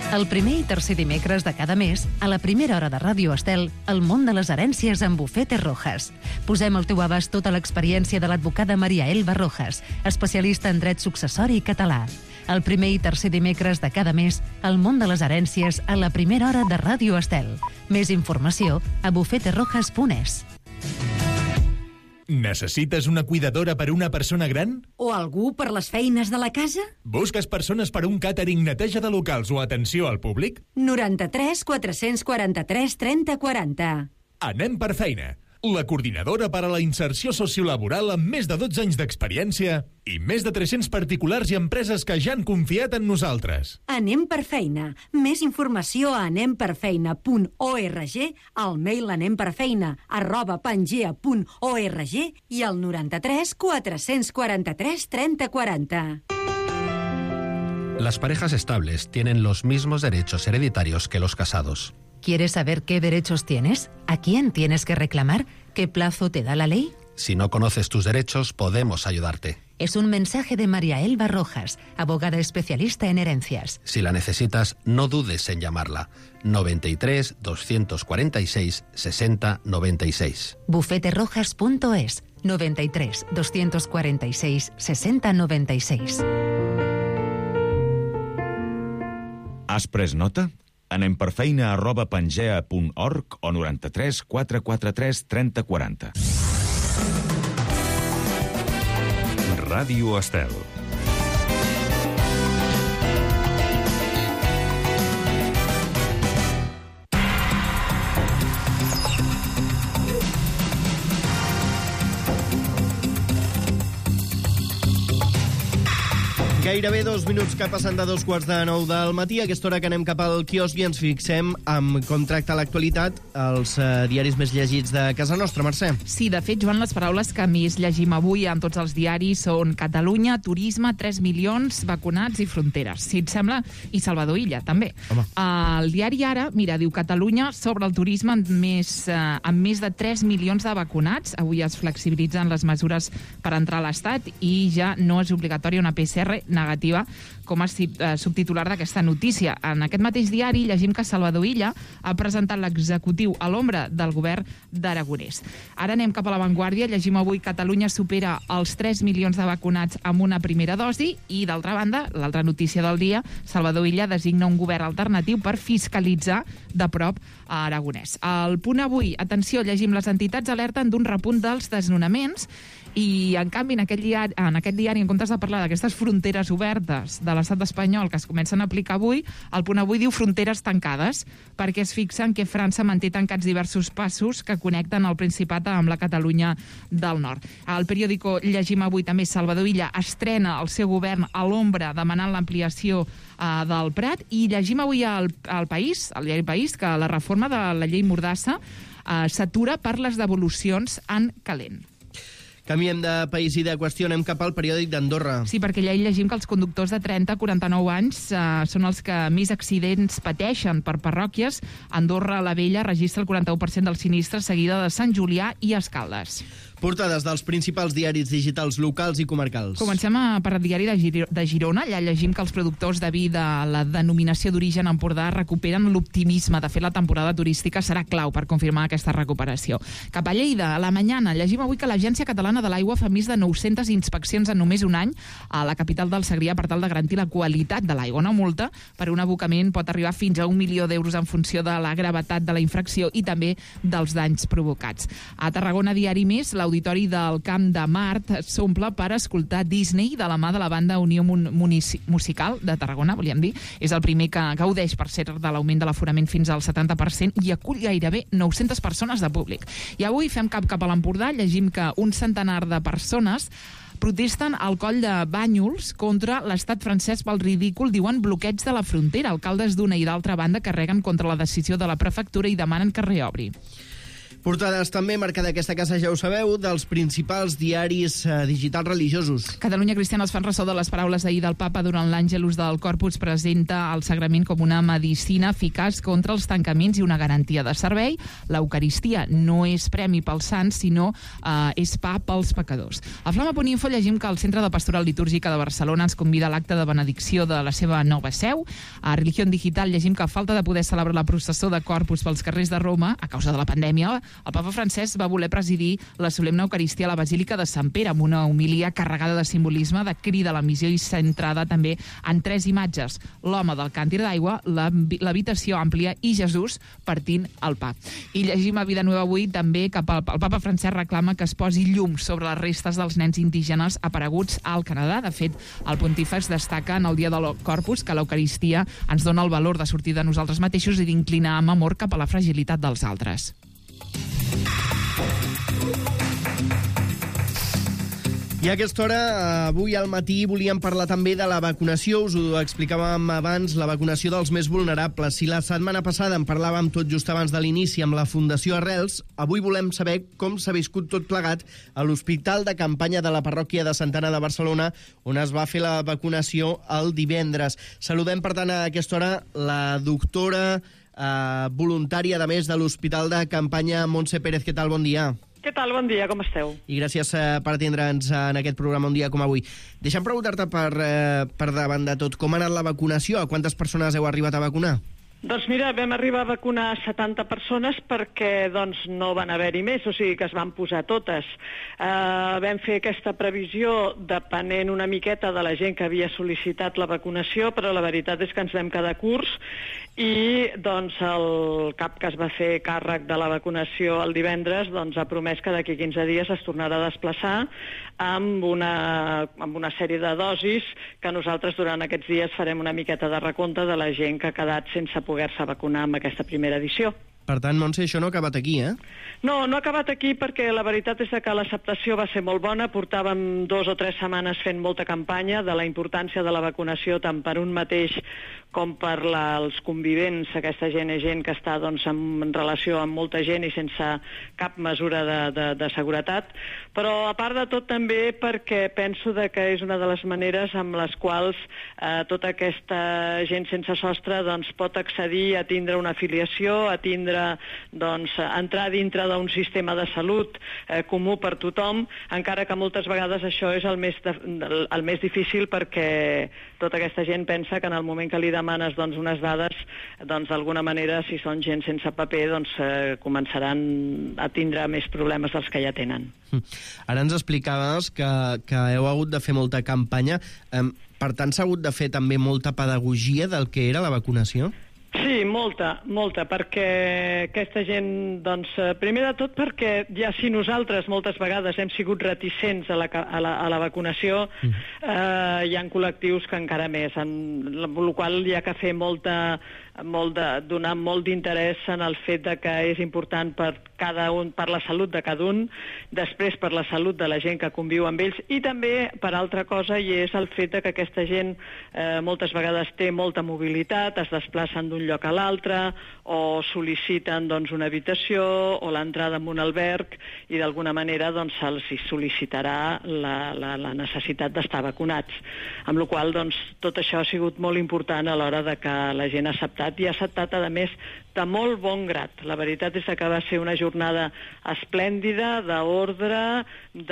El primer i tercer dimecres de cada mes, a la primera hora de Ràdio Estel, el món de les herències amb Bufete Rojas. Posem al teu abast tota l'experiència de l'advocada Maria Elba Rojas, especialista en dret successori català. El primer i tercer dimecres de cada mes, el món de les herències a la primera hora de Ràdio Estel. Més informació a bufeterojas.es. Necessites una cuidadora per a una persona gran? O algú per les feines de la casa? Busques persones per a un càtering, neteja de locals o atenció al públic? 93 443 30 40. Anem per feina. La coordinadora per a la inserció sociolaboral amb més de 12 anys d'experiència i més de 300 particulars i empreses que ja han confiat en nosaltres. Anem per feina. Més informació a anemperfeina.org, al mail anemperfeina@pangea.org i al 93 443 30 40. Las parejas estables tienen los mismos derechos hereditarios que los casados. ¿Quieres saber qué derechos tienes? ¿A quién tienes que reclamar? ¿Qué plazo te da la ley? Si no conoces tus derechos, podemos ayudarte. Es un mensaje de María Elba Rojas, abogada especialista en herencias. Si la necesitas, no dudes en llamarla. 93 246 60 96. Bufeterojas.es. 93 246 60 96. Has pres nota? Anem per feina@pangea.org o 93 443 30 40. Ràdio Estel. Gairebé 2 minuts que passen de 2:45 del matí. A aquesta hora que anem cap al quiosc i ens fixem en com tracta l'actualitat els diaris més llegits de casa nostra, Mercè. Sí, de fet, Joan, les paraules que més llegim avui en tots els diaris són Catalunya, turisme, 3 milions, vacunats i fronteres. Si et sembla, i Salvador Illa, també. El diari Ara, mira, diu Catalunya sobre el turisme amb més de 3 milions de vacunats. Avui es flexibilitzen les mesures per entrar a l'Estat i ja no és obligatòria una PCR negativa com a subtitular d'aquesta notícia. En aquest mateix diari llegim que Salvador Illa ha presentat l'executiu a l'ombra del govern d'Aragonès. Ara anem cap a l'avantguàrdia. Llegim avui Catalunya supera els 3 milions de vacunats amb una primera dosi i, d'altra banda, l'altra notícia del dia, Salvador Illa designa un govern alternatiu per fiscalitzar de prop a Aragonès. Al Punt Avui, atenció, llegim les entitats alerten d'un repunt dels desnonaments i, en canvi, en aquest diari, en comptes de parlar d'aquestes fronteres obertes de l'estat espanyol que es comencen a aplicar avui, el Punt Avui diu fronteres tancades, perquè es fixen que França manté tancats diversos passos que connecten el Principat amb la Catalunya del Nord. Al periòdico llegim avui també Salvador Illa estrena el seu govern a l'ombra demanant l'ampliació del Prat, i llegim avui al País, al diari País, que la reforma de la llei Mordassa s'atura per les devolucions en calent. Canviem de país i de qüestió, anem cap al periòdic d'Andorra. Sí, perquè allà hi llegim que els conductors de 30 a 49 anys són els que més accidents pateixen per parròquies. Andorra la Vella registra el 41% dels sinistres, seguida de Sant Julià i Escaldes. Portades dels principals diaris digitals locals i comarcals. Comencem per el diari de Girona. Allà llegim que els productors de vi de la denominació d'origen Empordà recuperen l'optimisme. De fet, la temporada turística serà clau per confirmar aquesta recuperació. Cap a Lleida, a la Mañana, llegim avui que l'Agència Catalana de l'Aigua fa més de 900 inspeccions en només un any a la capital del Segrià per tal de garantir la qualitat de l'aigua. Una multa per un abocament pot arribar fins a 1 milió d'euros en funció de la gravetat de la infracció i també dels danys provocats. A Tarragona Diari Més, l'auditori del Camp de Mart s'omple per escoltar Disney de la mà de la banda Unió Musical de Tarragona, volíem dir. És el primer que gaudeix, per cert, de l'augment de l'aforament fins al 70% i acull gairebé 900 persones de públic. I avui fem cap a l'Empordà, llegim que un centenar de persones protesten al coll de Banyuls contra l'estat francès pel ridícul, diuen, bloqueig de la frontera. Alcaldes d'una i d'altra banda carreguen contra la decisió de la prefectura i demanen que es reobri. Portades també marcada aquesta casa, ja ho sabeu, dels principals diaris digitals religiosos. Catalunya Cristiana es fan ressò de les paraules d'ahir del papa durant l'Àngelus del Corpus. Presenta el sagrament com una medicina eficaç contra els tancaments i una garantia de servei. L'Eucaristia no és premi pels sants, sinó és pa pels pecadors. A Flama.info llegim que el Centre de Pastoral Litúrgica de Barcelona ens convida a l'acte de benedicció de la seva nova seu. A Religión Digital llegim que a falta de poder celebrar la processó de Corpus pels carrers de Roma, a causa de la pandèmia, el papa Francesc va voler presidir la solemne Eucaristia a la Basílica de Sant Pere, amb una homilia carregada de simbolisme, de crida a la missió i centrada també en 3 imatges: l'home del càntir d'aigua, l'habitació àmplia i Jesús partint el pa. I llegim a Vida Nueva avui també que el papa Francesc reclama que es posi llum sobre les restes dels nens indígenes apareguts al Canadà. De fet, el pontífex destaca en el dia del Corpus que l'Eucaristia ens dona el valor de sortir de nosaltres mateixos i d'inclinar amb amor cap a la fragilitat dels altres. I a aquesta hora, avui al matí, volíem parlar també de la vacunació. Us ho explicàvem abans, la vacunació dels més vulnerables. Si la setmana passada en parlàvem tot just abans de l'inici amb la Fundació Arrels, avui volem saber com s'ha viscut tot plegat a l'Hospital de Campanya de la Parròquia de Santa Anna de Barcelona, on es va fer la vacunació el divendres. Saludem, per tant, a aquesta hora la doctora voluntària, de més, de l'Hospital de Campanya, Montse Pérez. Què tal? Bon dia. Què tal? Bon dia, com esteu? I gràcies per atendre'ns en aquest programa un dia com avui. Deixa'm preguntar-te per davant de tot, com ha anat la vacunació? A quantes persones heu arribat a vacunar? Doncs mira, vam arribar a vacunar 70 persones perquè no van haver-hi més, o sigui que es van posar totes. Vam fer aquesta previsió depenent una miqueta de la gent que havia sol·licitat la vacunació, però la veritat és que ens vam quedar curts i el cap que es va fer càrrec de la vacunació el divendres ha promès que d'aquí 15 dies es tornarà a desplaçar amb una sèrie de dosis que nosaltres durant aquests dies farem una miqueta de recompte de la gent que ha quedat sense poder-se vacunar amb aquesta primera edició. Per tant, Montse, això no ha acabat aquí, eh? No, no ha acabat aquí perquè la veritat és que l'acceptació va ser molt bona. Portàvem 2 o 3 setmanes fent molta campanya de la importància de la vacunació tant per un mateix com per els convivents. Aquesta gent és gent que està en relació amb molta gent i sense cap mesura de seguretat. Però a part de tot també perquè penso que és una de les maneres amb les quals tota aquesta gent sense sostre pot accedir a tindre una afiliació, a tindre entrar dintre d'un sistema de salut comú per tothom, encara que moltes vegades això és el més difícil perquè tota aquesta gent pensa que en el moment que li demanes unes dades, d'alguna manera, si són gent sense paper, començaran a tindre més problemes dels que ja tenen. Ara ens explicaves que heu hagut de fer molta campanya. Per tant, s'ha hagut de fer també molta pedagogia del que era la vacunació? Sí, molta, perquè aquesta gent, primer de tot perquè ja si nosaltres moltes vegades hem sigut reticents a la vacunació, hi ha col·lectius que encara més, amb la qual hi ha que fer donar molt d'interès en el fet que és important per cada un, per la salut de cada un, després per la salut de la gent que conviu amb ells i també per altra cosa, i és el fet que aquesta gent moltes vegades té molta mobilitat, es desplacen d'un lloc a l'altre o sol·liciten una habitació o l'entrada en un alberg i d'alguna manera se'ls sol·licitarà la necessitat d'estar vacunats. Amb la qual tot això ha sigut molt important a l'hora que la gent ha acceptat i ha acceptat, a més, de molt bon grat. La veritat és que va ser una jornada esplèndida, d'ordre,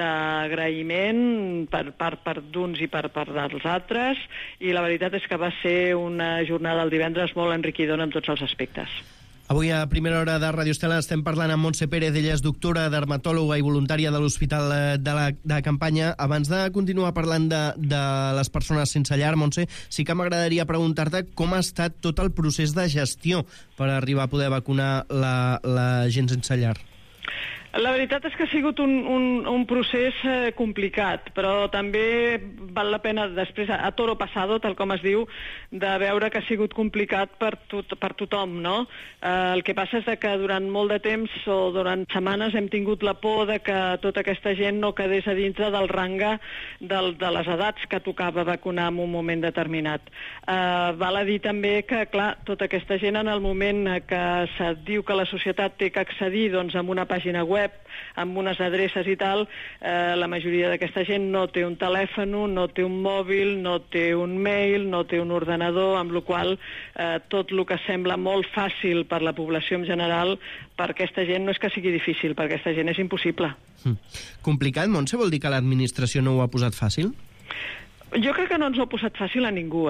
d'agraïment per d'uns i per dels altres, i la veritat és que va ser una jornada el divendres molt enriquidora en tots els aspectes. Avui a Primera Hora de Radio Estela estem parlant amb Montse Pérez. Ella és doctora, dermatòloga i voluntària de l'Hospital de Campanya. Abans de continuar parlant de les persones sense llar, Montse, sí que m'agradaria preguntar-te com ha estat tot el procés de gestió per arribar a poder vacunar la gent sense llar. La veritat és que ha sigut un procés complicat, però també val la pena després, a toro passado, tal com es diu, de veure que ha sigut complicat per tothom, no? El que passa és que durant molt de temps o durant setmanes hem tingut la por de que tota aquesta gent no quedés a dintre del ranga de les edats que tocava vacunar en un moment determinat. Val a dir també que, clar, tota aquesta gent en el moment que se't diu que la societat té que accedir doncs, amb una pàgina web, amb unes adreces i tal, la majoria d'aquesta gent no té un telèfon, no té un mòbil, no té un mail, no té un ordenador, amb la qual tot el que sembla molt fàcil per la població en general, per aquesta gent no és que sigui difícil, per aquesta gent és impossible. Complicat, Montse, vol dir que l'administració no ho ha posat fàcil? Jo crec que no ens ho ha posat fàcil a ningú,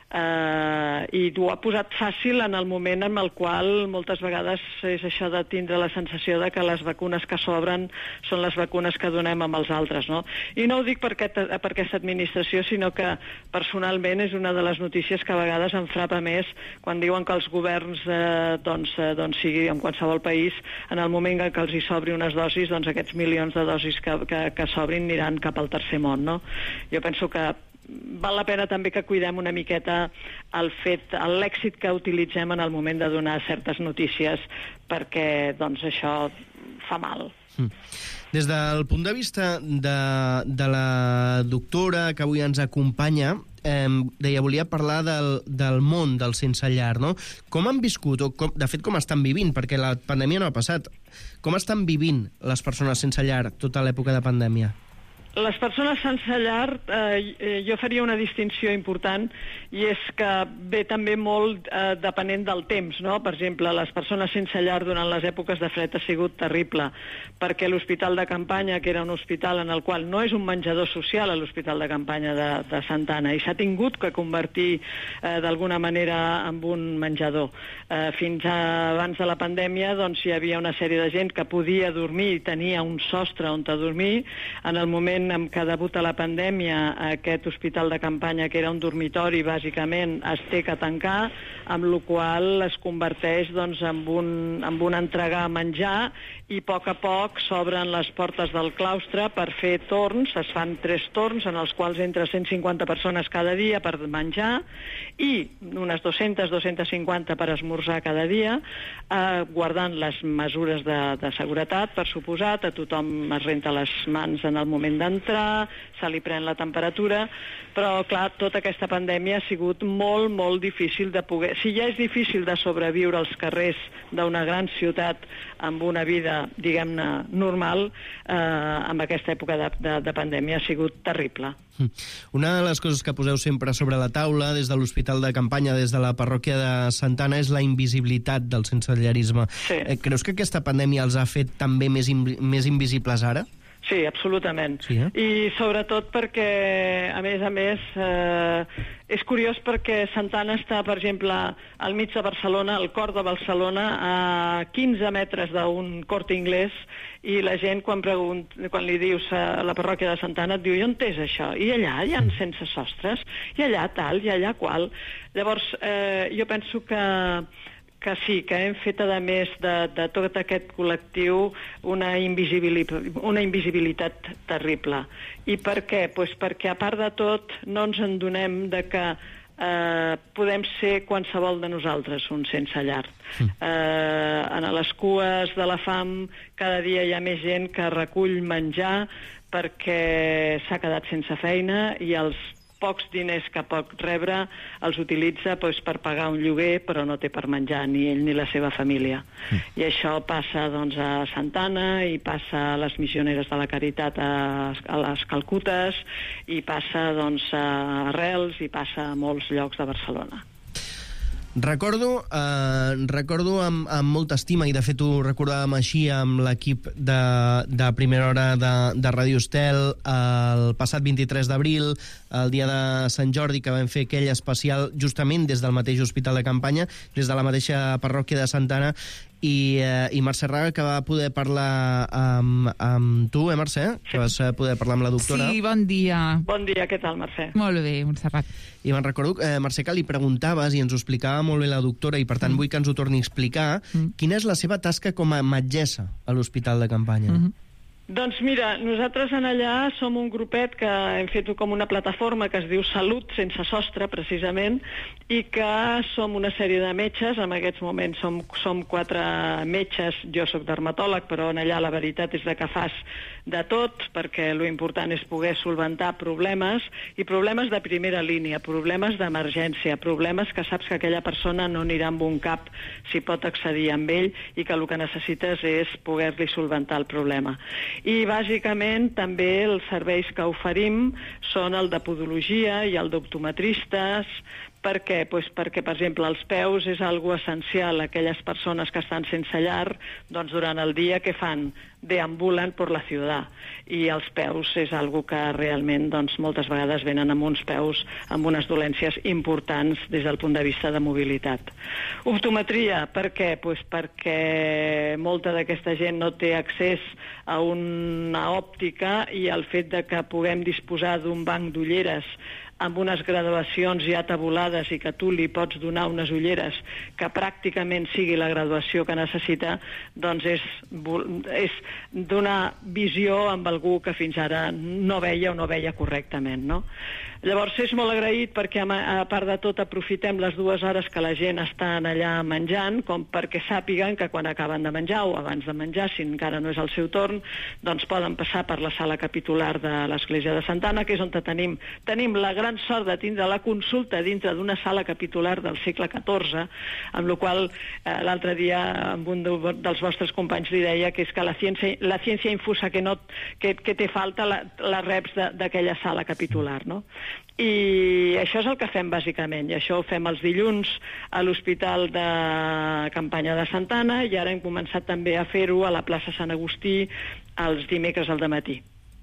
i ho ha posat fàcil en el moment en el qual moltes vegades és això de tindre la sensació de que les vacunes que s'obren són les vacunes que donem amb els altres, no? I no ho dic per aquesta administració, sinó que personalment és una de les notícies que a vegades em frapa més quan diuen que els governs, doncs sigui en qualsevol país, en el moment en què els hi s'obri unes dosis, doncs aquests milions de dosis que s'obrin aniran cap al tercer món, no? Jo penso que val la pena també que cuidem una miqueta l'èxit que utilitzem en el moment de donar certes notícies, perquè doncs això fa mal. Des del punt de vista de la doctora que avui ens acompanya, deia, volia parlar del món del sense llar, no? Com han viscut, o de fet com estan vivint, perquè la pandèmia no ha passat, com estan vivint les persones sense llar tota l'època de pandèmia? Les persones sense llar, jo faria una distinció important, i és que ve també molt depenent del temps, no? Per exemple, les persones sense llar durant les èpoques de fred ha sigut terrible, perquè l'hospital de campanya, que era un hospital en el qual no és un menjador social, l'hospital de campanya de Santa Anna, i s'ha tingut que convertir d'alguna manera en un menjador. Fins abans de la pandèmia doncs, hi havia una sèrie de gent que podia dormir i tenia un sostre on dormir. En el moment en què debuta la pandèmia, aquest hospital de campanya, que era un dormitori, bàsicament, es té que tancar, amb la qual es converteix doncs, en un entregar a menjar, i a poc s'obren les portes del claustre per fer torns. Es fan 3 torns en els quals entra 150 persones cada dia per menjar i unes 200-250 per esmorzar cada dia, guardant les mesures de seguretat, per suposat. A tothom es renta les mans en el moment d'entrar, se li pren la temperatura, però clar, tota aquesta pandèmia ha sigut molt, molt difícil de poder... Si ja és difícil de sobreviure als carrers d'una gran ciutat amb una vida, diguem-ne, normal, amb aquesta època de pandèmia ha sigut terrible. Una de les coses que poseu sempre sobre la taula des de l'hospital de campanya, des de la parròquia de Santa Anna, és la invisibilitat del sensellarisme. Sí. Creus que aquesta pandèmia els ha fet també més invisibles ara? Sí, absolutament. Sí, I sobretot perquè, a més, és curiós perquè Santa Anna està, per exemple, al mig de Barcelona, al cor de Barcelona, a 15 metres d'un Corte Inglés, i la gent, quan li dius a la parròquia de Santa Anna, et diu, i on és això? I allà hi ha sense sostres, i allà tal, i allà qual. Llavors, jo penso que sí, que hem fet, a més de tot aquest col·lectiu, una invisibilitat terrible. I per què? Pues perquè, a part de tot, no ens endonem de que podem ser qualsevol de nosaltres, un sense llar. En les cues de la fam cada dia hi ha més gent que recull menjar perquè s'ha quedat sense feina, i els pocs diners que pot rebre els utilitza per pagar un lloguer, però no té per menjar ni ell ni la seva família. I això passa doncs, a Santa Anna, i passa a les missioneres de la Caritat a les Calcutes, i passa doncs, a Arrels, i passa a molts llocs de Barcelona. Recordo amb molta estima, i de fet ho recordàvem així amb l'equip de Primera Hora de Ràdio Estel, el passat 23 d'abril, el dia de Sant Jordi, que vam fer aquell especial justament des del mateix hospital de campanya, des de la mateixa parròquia de Santa Anna, i Mercè Raga, que va poder parlar amb tu, Mercè? Que vas poder parlar amb la doctora. Sí, bon dia. Bon dia, què tal, Mercè? Molt bé, Montserrat. I me'n recordo, Mercè, que li preguntaves i ens ho explicava molt bé la doctora, i per tant vull que ens ho torni a explicar, quina és la seva tasca com a metgessa a l'Hospital de Campanya. Doncs mira, nosaltres en allà som un grupet que hem fet com una plataforma que es diu Salut sense sostre, precisament, i que som una sèrie de metges. En aquests moments som 4 metges, jo sóc dermatòleg, però en allà la veritat és que fas de tot, perquè lo important és poder solventar problemes, i problemes de primera línia, problemes d'emergència, problemes que saps que aquella persona no anirà amb un cap si pot accedir amb ell, i que el que necessites és poder-li solventar el problema. I bàsicament també els serveis que oferim són el de podologia i el d'optometristes. Per què? Pues perquè, per exemple, els peus és algo essencial. Aquelles persones que estan sense llar, doncs durant el dia què fan? Deambulen per la ciutat. I els peus és algo que realment doncs, moltes vegades venen amb uns peus amb unes dolències importants des del punt de vista de mobilitat. Optometria, per què? Pues perquè molta d'aquesta gent no té accés a una òptica, i el fet de que puguem disposar d'un banc d'ulleres amb unes graduacions ja tabulades i que tu li pots donar unes ulleres que pràcticament sigui la graduació que necessita, doncs és donar visió amb algú que fins ara no veia o no veia correctament, no? Llavors és molt agraït perquè a part de tot aprofitem les 2 hores que la gent està allà menjant, com perquè sàpiguen que quan acaben de menjar o abans de menjar, si encara no és el seu torn, doncs poden passar per la sala capitular de l'Església de Santa Anna, que és on tenim la gran sort de tindre la consulta dintre d'una sala capitular del segle XIV, amb la qual l'altre dia amb un dels vostres companys li deia que és que la ciència infusa que té falta la reps d'aquella sala capitular, no? I això és el que fem bàsicament, i això ho fem els dilluns a l'Hospital de Campanya de Santa Anna, i ara hem començat també a fer-ho a la plaça Sant Agustí els dimecres al dematí.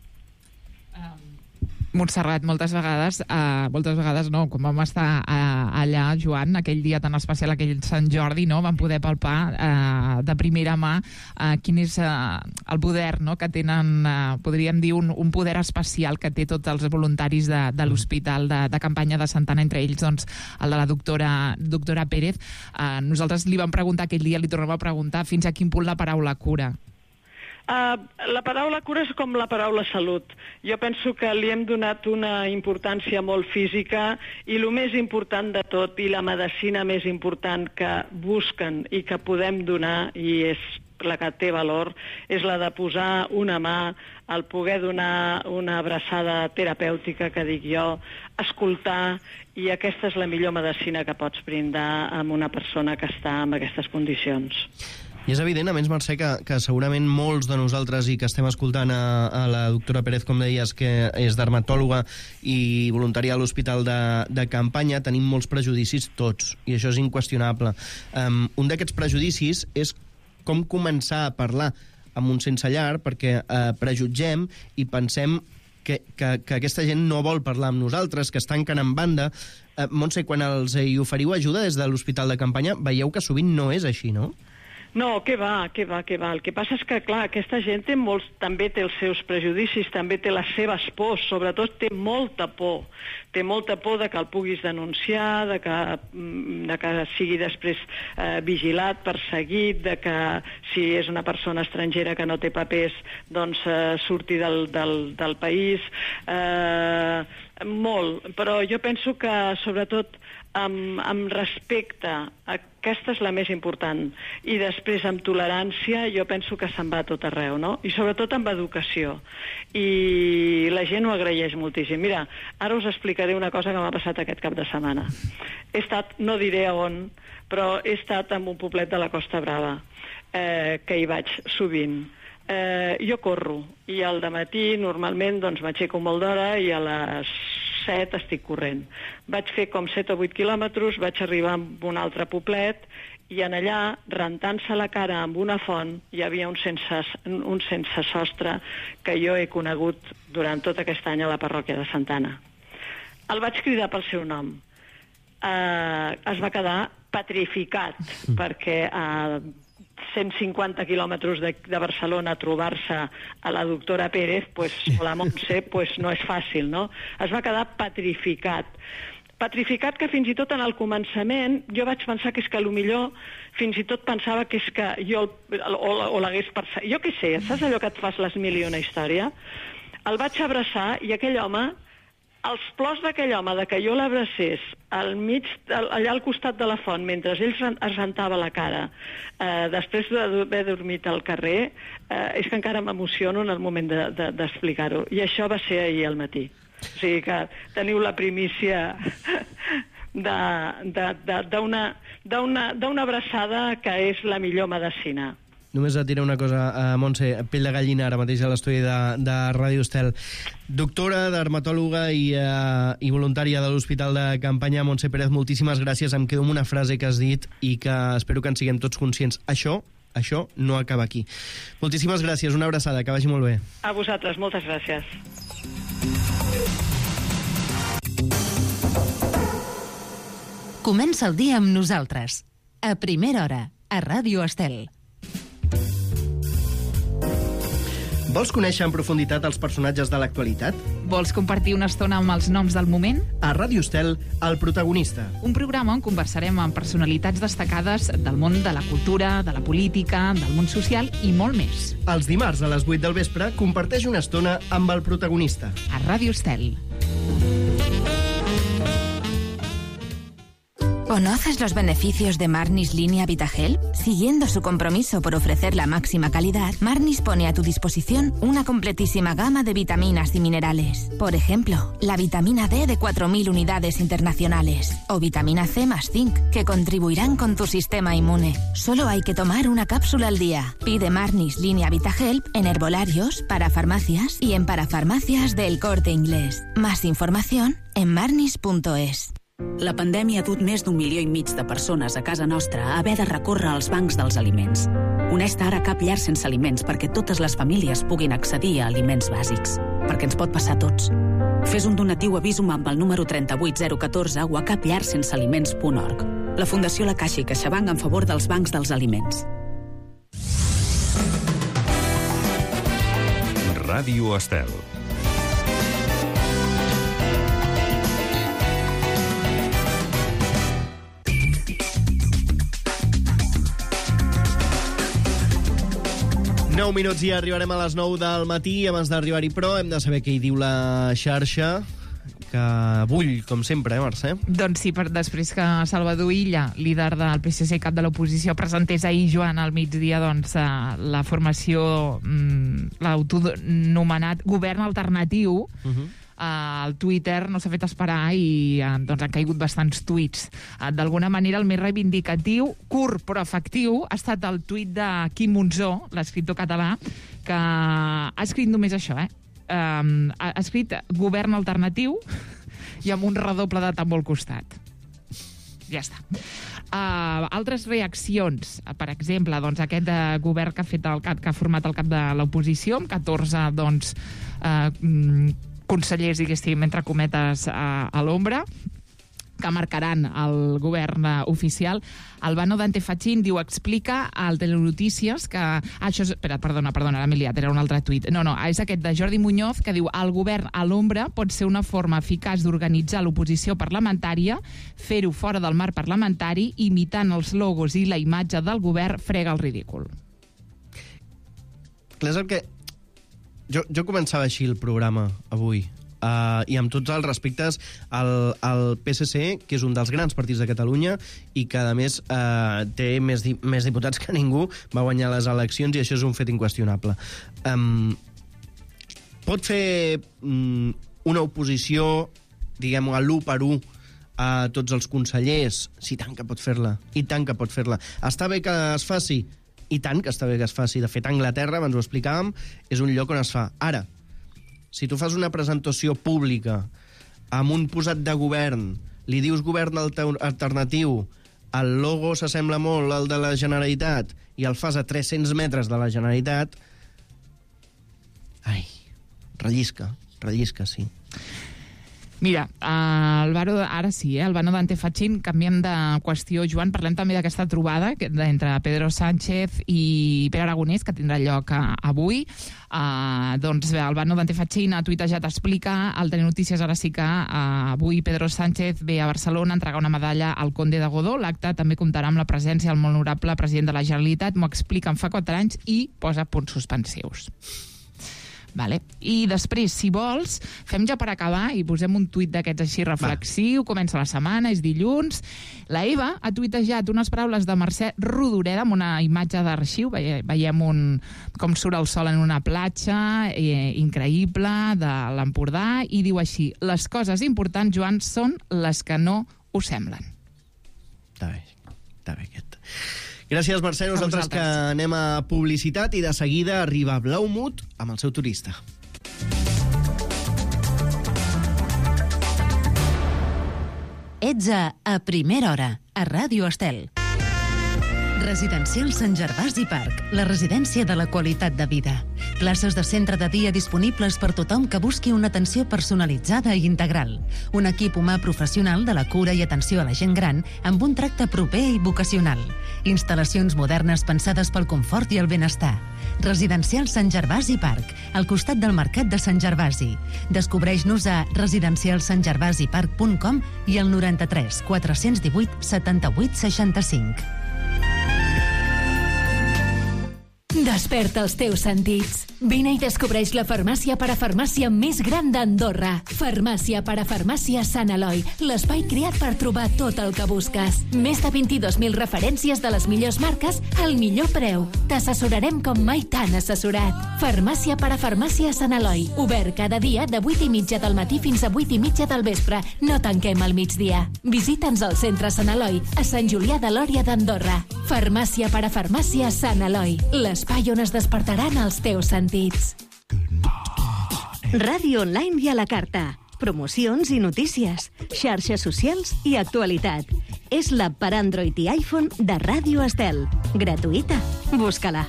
Montserrat, moltes vegades no, quan vam estar allà, Joan, aquell dia tan especial, aquell Sant Jordi, no, vam poder palpar de primera mà quin és el poder, no, que tenen, podríem dir, un poder especial que té tots els voluntaris de l'Hospital de Campanya de Santa Anna, entre ells doncs, el de la doctora Pérez. Nosaltres li vam preguntar aquell dia, li tornem a preguntar fins a quin punt la paraula cura. La paraula cura és com la paraula salut. Jo penso que li hem donat una importància molt física, i el més important de tot, i la medicina més important que busquen i que podem donar, i és la que té valor, és la de posar una mà, el poder donar una abraçada terapèutica, que dic jo, escoltar, i aquesta és la millor medicina que pots brindar a una persona que està en aquestes condicions. I és evident, a més, Mercè, que segurament molts de nosaltres, i que estem escoltant a la doctora Pérez, com deies, que és dermatòloga i voluntària a l'Hospital de Campanya, tenim molts prejudicis tots, i això és inqüestionable. Un d'aquests prejudicis és com començar a parlar amb un sense llar, perquè prejutgem i pensem que aquesta gent no vol parlar amb nosaltres, que es tanquen en banda. Montse, quan els hi oferiu ajuda des de l'Hospital de Campanya, veieu que sovint no és així, no? No, què va. El que passa és que, clar, aquesta gent també té els seus prejudicis, també té les seves pors, sobretot té molta por. Té molta por de que el puguis denunciar, de que sigui després vigilat, perseguit, de que si és una persona estrangera que no té papers, doncs surti del país. Molt, però jo penso que, sobretot, amb respecte, aquesta és la més important, i després amb tolerància jo penso que se'n va a tot arreu, no? I sobretot amb educació, i la gent ho agraeix moltíssim. Mira, ara us explicaré una cosa que m'ha passat aquest cap de setmana. He estat, no diré on, però he estat en un poblet de la Costa Brava, que hi vaig sovint. Jo corro, i al dematí normalment doncs m'aixeco molt d'hora, i a les 7 estic corrent. Vaig fer com 7 o 8 quilòmetres, vaig arribar a un altre poblet, i en allà, rentant-se la cara amb una font, hi havia un sense sostre que jo he conegut durant tot aquest any a la parròquia de Santa Anna. El vaig cridar pel seu nom. Es va quedar petrificat, perquè 150 quilòmetres de Barcelona a trobar-se a la doctora Pérez, o la Montse, no és fàcil, no? Es va quedar petrificat. Petrificat que fins i tot en el començament jo vaig pensar que és que millor fins i tot pensava que és que jo o l'hagués perseguit. Jo què sé, saps allò que et fas les mil i una història? El vaig abraçar i aquell home, els plors d'aquell home de que jo l'abracés allà al costat de la font mentre ell es rentava la cara després d'haver dormit al carrer, és que encara m'emociono en el moment d'explicar-ho. I això va ser ahir al matí. O sigui que teniu la primícia d'una abraçada que és la millor medicina. Només et diré una cosa, Montse, pell de gallina ara mateix a l'estudi de Ràdio Estel. Doctora, dermatòloga i voluntària de l'Hospital de Campanya, Montse Pérez, moltíssimes gràcies. Em quedo amb una frase que has dit i que espero que en siguem tots conscients. Això no acaba aquí. Moltíssimes gràcies, una abraçada, que vagi molt bé. A vosaltres, moltes gràcies. Comença el dia amb nosaltres. A primera hora, a Ràdio Estel. Vols conèixer en profunditat els personatges de l'actualitat? Vols compartir una estona amb els noms del moment? A Ràdio Estel, El protagonista. Un programa on conversarem amb personalitats destacades del món de la cultura, de la política, del món social i molt més. Els dimarts a les 8 del vespre comparteix una estona amb El protagonista. A Ràdio Estel. ¿Conoces los beneficios de Marnis Línea Vitagel? Siguiendo su compromiso por ofrecer la máxima calidad, Marnis pone a tu disposición una completísima gama de vitaminas y minerales. Por ejemplo, la vitamina D de 4.000 unidades internacionales o vitamina C más zinc, que contribuirán con tu sistema inmune. Solo hay que tomar una cápsula al día. Pide Marnis Línea Vitagel en herbolarios, parafarmacias y en parafarmacias del Corte Inglés. Más información en marnis.es. La pandèmia ha dut més d'1,5 milió de persones a casa nostra a haver de recórrer als bancs dels aliments. Uneix-te ara a Cap Llar Sense Aliments perquè totes les famílies puguin accedir a aliments bàsics. Perquè ens pot passar a tots. Fes un donatiu a Visum amb el número 38014 o a capllarsensealiments.org. La Fundació La Caixa i CaixaBank en favor dels bancs dels aliments. Ràdio Estel. Nou minuts i arribarem a les 9 del matí. Abans d'arribar-hi, però, hem de saber què hi diu la xarxa, que bull, com sempre, Mercè? Doncs sí, després que Salvador Illa, líder del PSC, cap de l'oposició, presentés ahir, Joan, al migdia, la formació, l'autonomenat govern alternatiu, al Twitter no s'ha fet esperar i han caigut bastants tuits. D'alguna manera, el més reivindicatiu, curt però efectiu, ha estat el tuit de Quim Monzó, l'escriptor català, que ha escrit només això, ha escrit govern alternatiu i amb un redoble de tambor al costat. Ja està. Altres reaccions, per exemple, aquest govern que ha format el cap de l'oposició, amb 14 consellers, diguéssim, entre cometes, a l'ombra, que marcaran el govern oficial. Albano Dante Fachin explica al Telenotícies que... Perdona, ara m'he liat, era un altre tuit. No, és aquest de Jordi Muñoz, que diu: el govern a l'ombra pot ser una forma eficaç d'organitzar l'oposició parlamentària, fer-ho fora del marc parlamentari, imitant els logos i la imatge del govern, frega el ridícul. Clar, és el que... Jo començava així el programa avui, i amb tots els respectes al PSC, que és un dels grans partits de Catalunya i que, a més, té més diputats que ningú, va guanyar les eleccions i això és un fet inqüestionable. Pot fer una oposició, diguem-ho, a l'1 per 1 a tots els consellers? Sí, tant que pot fer-la. I tant que pot fer-la. Està bé que es faci? I tant que està bé que es faci. De fet, Anglaterra, abans ho explicàvem, és un lloc on es fa. Ara, si tu fas una presentació pública amb un posat de govern, li dius govern alternatiu, el logo s'assembla molt al de la Generalitat i el fas a 300 metres de la Generalitat, rellisca, sí. Mira, ara sí, el Vano Dante Fachin, canviem de qüestió, Joan, parlem també d'aquesta trobada entre Pedro Sánchez i Pere Aragonès, que tindrà lloc avui. Doncs el Vano Dante Fachin ha tuitejat, explica al Telenotícies, ara sí que avui Pedro Sánchez ve a Barcelona a entregar una medalla al Conde de Godó. L'acte també comptarà amb la presència del molt honorable president de la Generalitat, m'ho expliquen fa 4 anys i posa punts suspensius. Vale. I després, si vols, fem ja per acabar i posem un tuit d'aquests així reflexiu, comença la setmana, és dilluns. La Eva ha tuitejat unes paraules de Mercè Rodoreda amb una imatge d'arxiu, veiem com surt el sol en una platja increïble de l'Empordà, i diu així: les coses importants, Joan, són les que no ho semblen. Està bé aquest. Gràcies, Mercè. Nosaltres que anem a publicitat i de seguida arriba Blaumut amb el seu turista. Ets a Primera Hora, a Ràdio Estel. Residencial Sant Gervasi Parc, la residència de la qualitat de vida. Places de centre de dia disponibles per tothom que busqui una atenció personalitzada i integral. Un equip humà professional de la cura i atenció a la gent gran amb un tracte proper i vocacional. Instal·lacions modernes pensades pel confort i el benestar. Residencial Sant Gervasi Parc, al costat del Mercat de Sant Gervasi. Descobreix-nos a residencialsantgervasiparc.com i al 93 418 78 65. Desperta els teus sentits. Vine i descobreix la farmàcia parafarmàcia més gran d'Andorra. Farmàcia parafarmàcia Sant Eloi, l'espai creat per trobar tot el que busques. Més de 22.000 referències de les millors marques al millor preu. T'assessorarem com mai t'han assessorat. Farmàcia parafarmàcia Sant Eloi, obert cada dia de 8:30 del matí fins a 8:30 del vespre. No tanquem al migdia. Visita'ns al centre Sant Eloi, a Sant Julià de Lòria d'Andorra. Farmàcia parafarmàcia Sant Eloi, l'espai on es despertaran els teus sentits. Ràdio online i a la carta. Promocions i notícies, xarxes socials i actualitat. És l'app per Android i iPhone de Ràdio Estel. Gratuïta. Busca-la.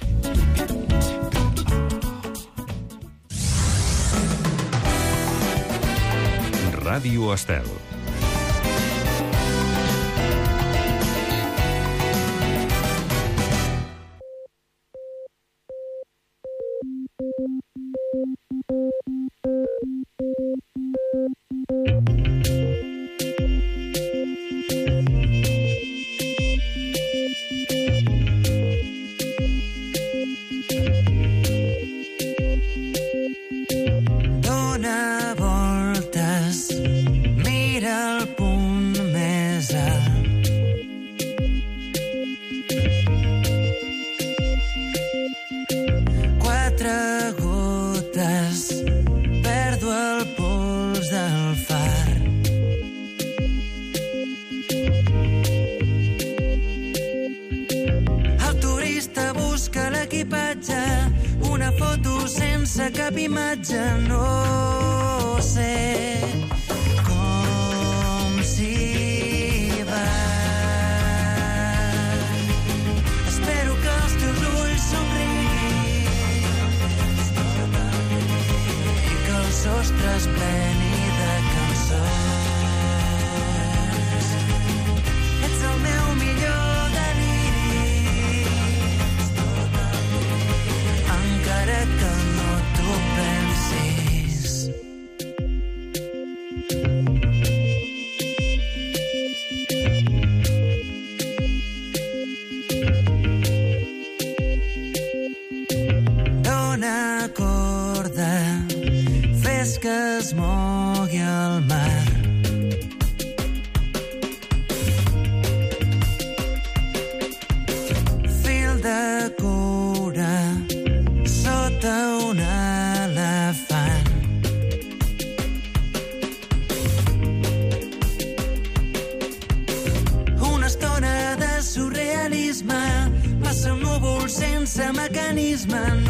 Ràdio Estel. Dóna voltes, mira el punt més alt. Quatre gotes, perdo el pols del far. El turista busca l'equipatge, una foto sense cap imatge, no sé com s'hi va. Espero que els teus ulls somriguin i que el sostre es pleni de cançons. Ets el meu millor deliri, encara que no t'ho pensis. Dóna corda, fes que es mogui el mar. Fil de cura sota un elefant. Una estona de surrealisme, passa un núvol sense mecanisme,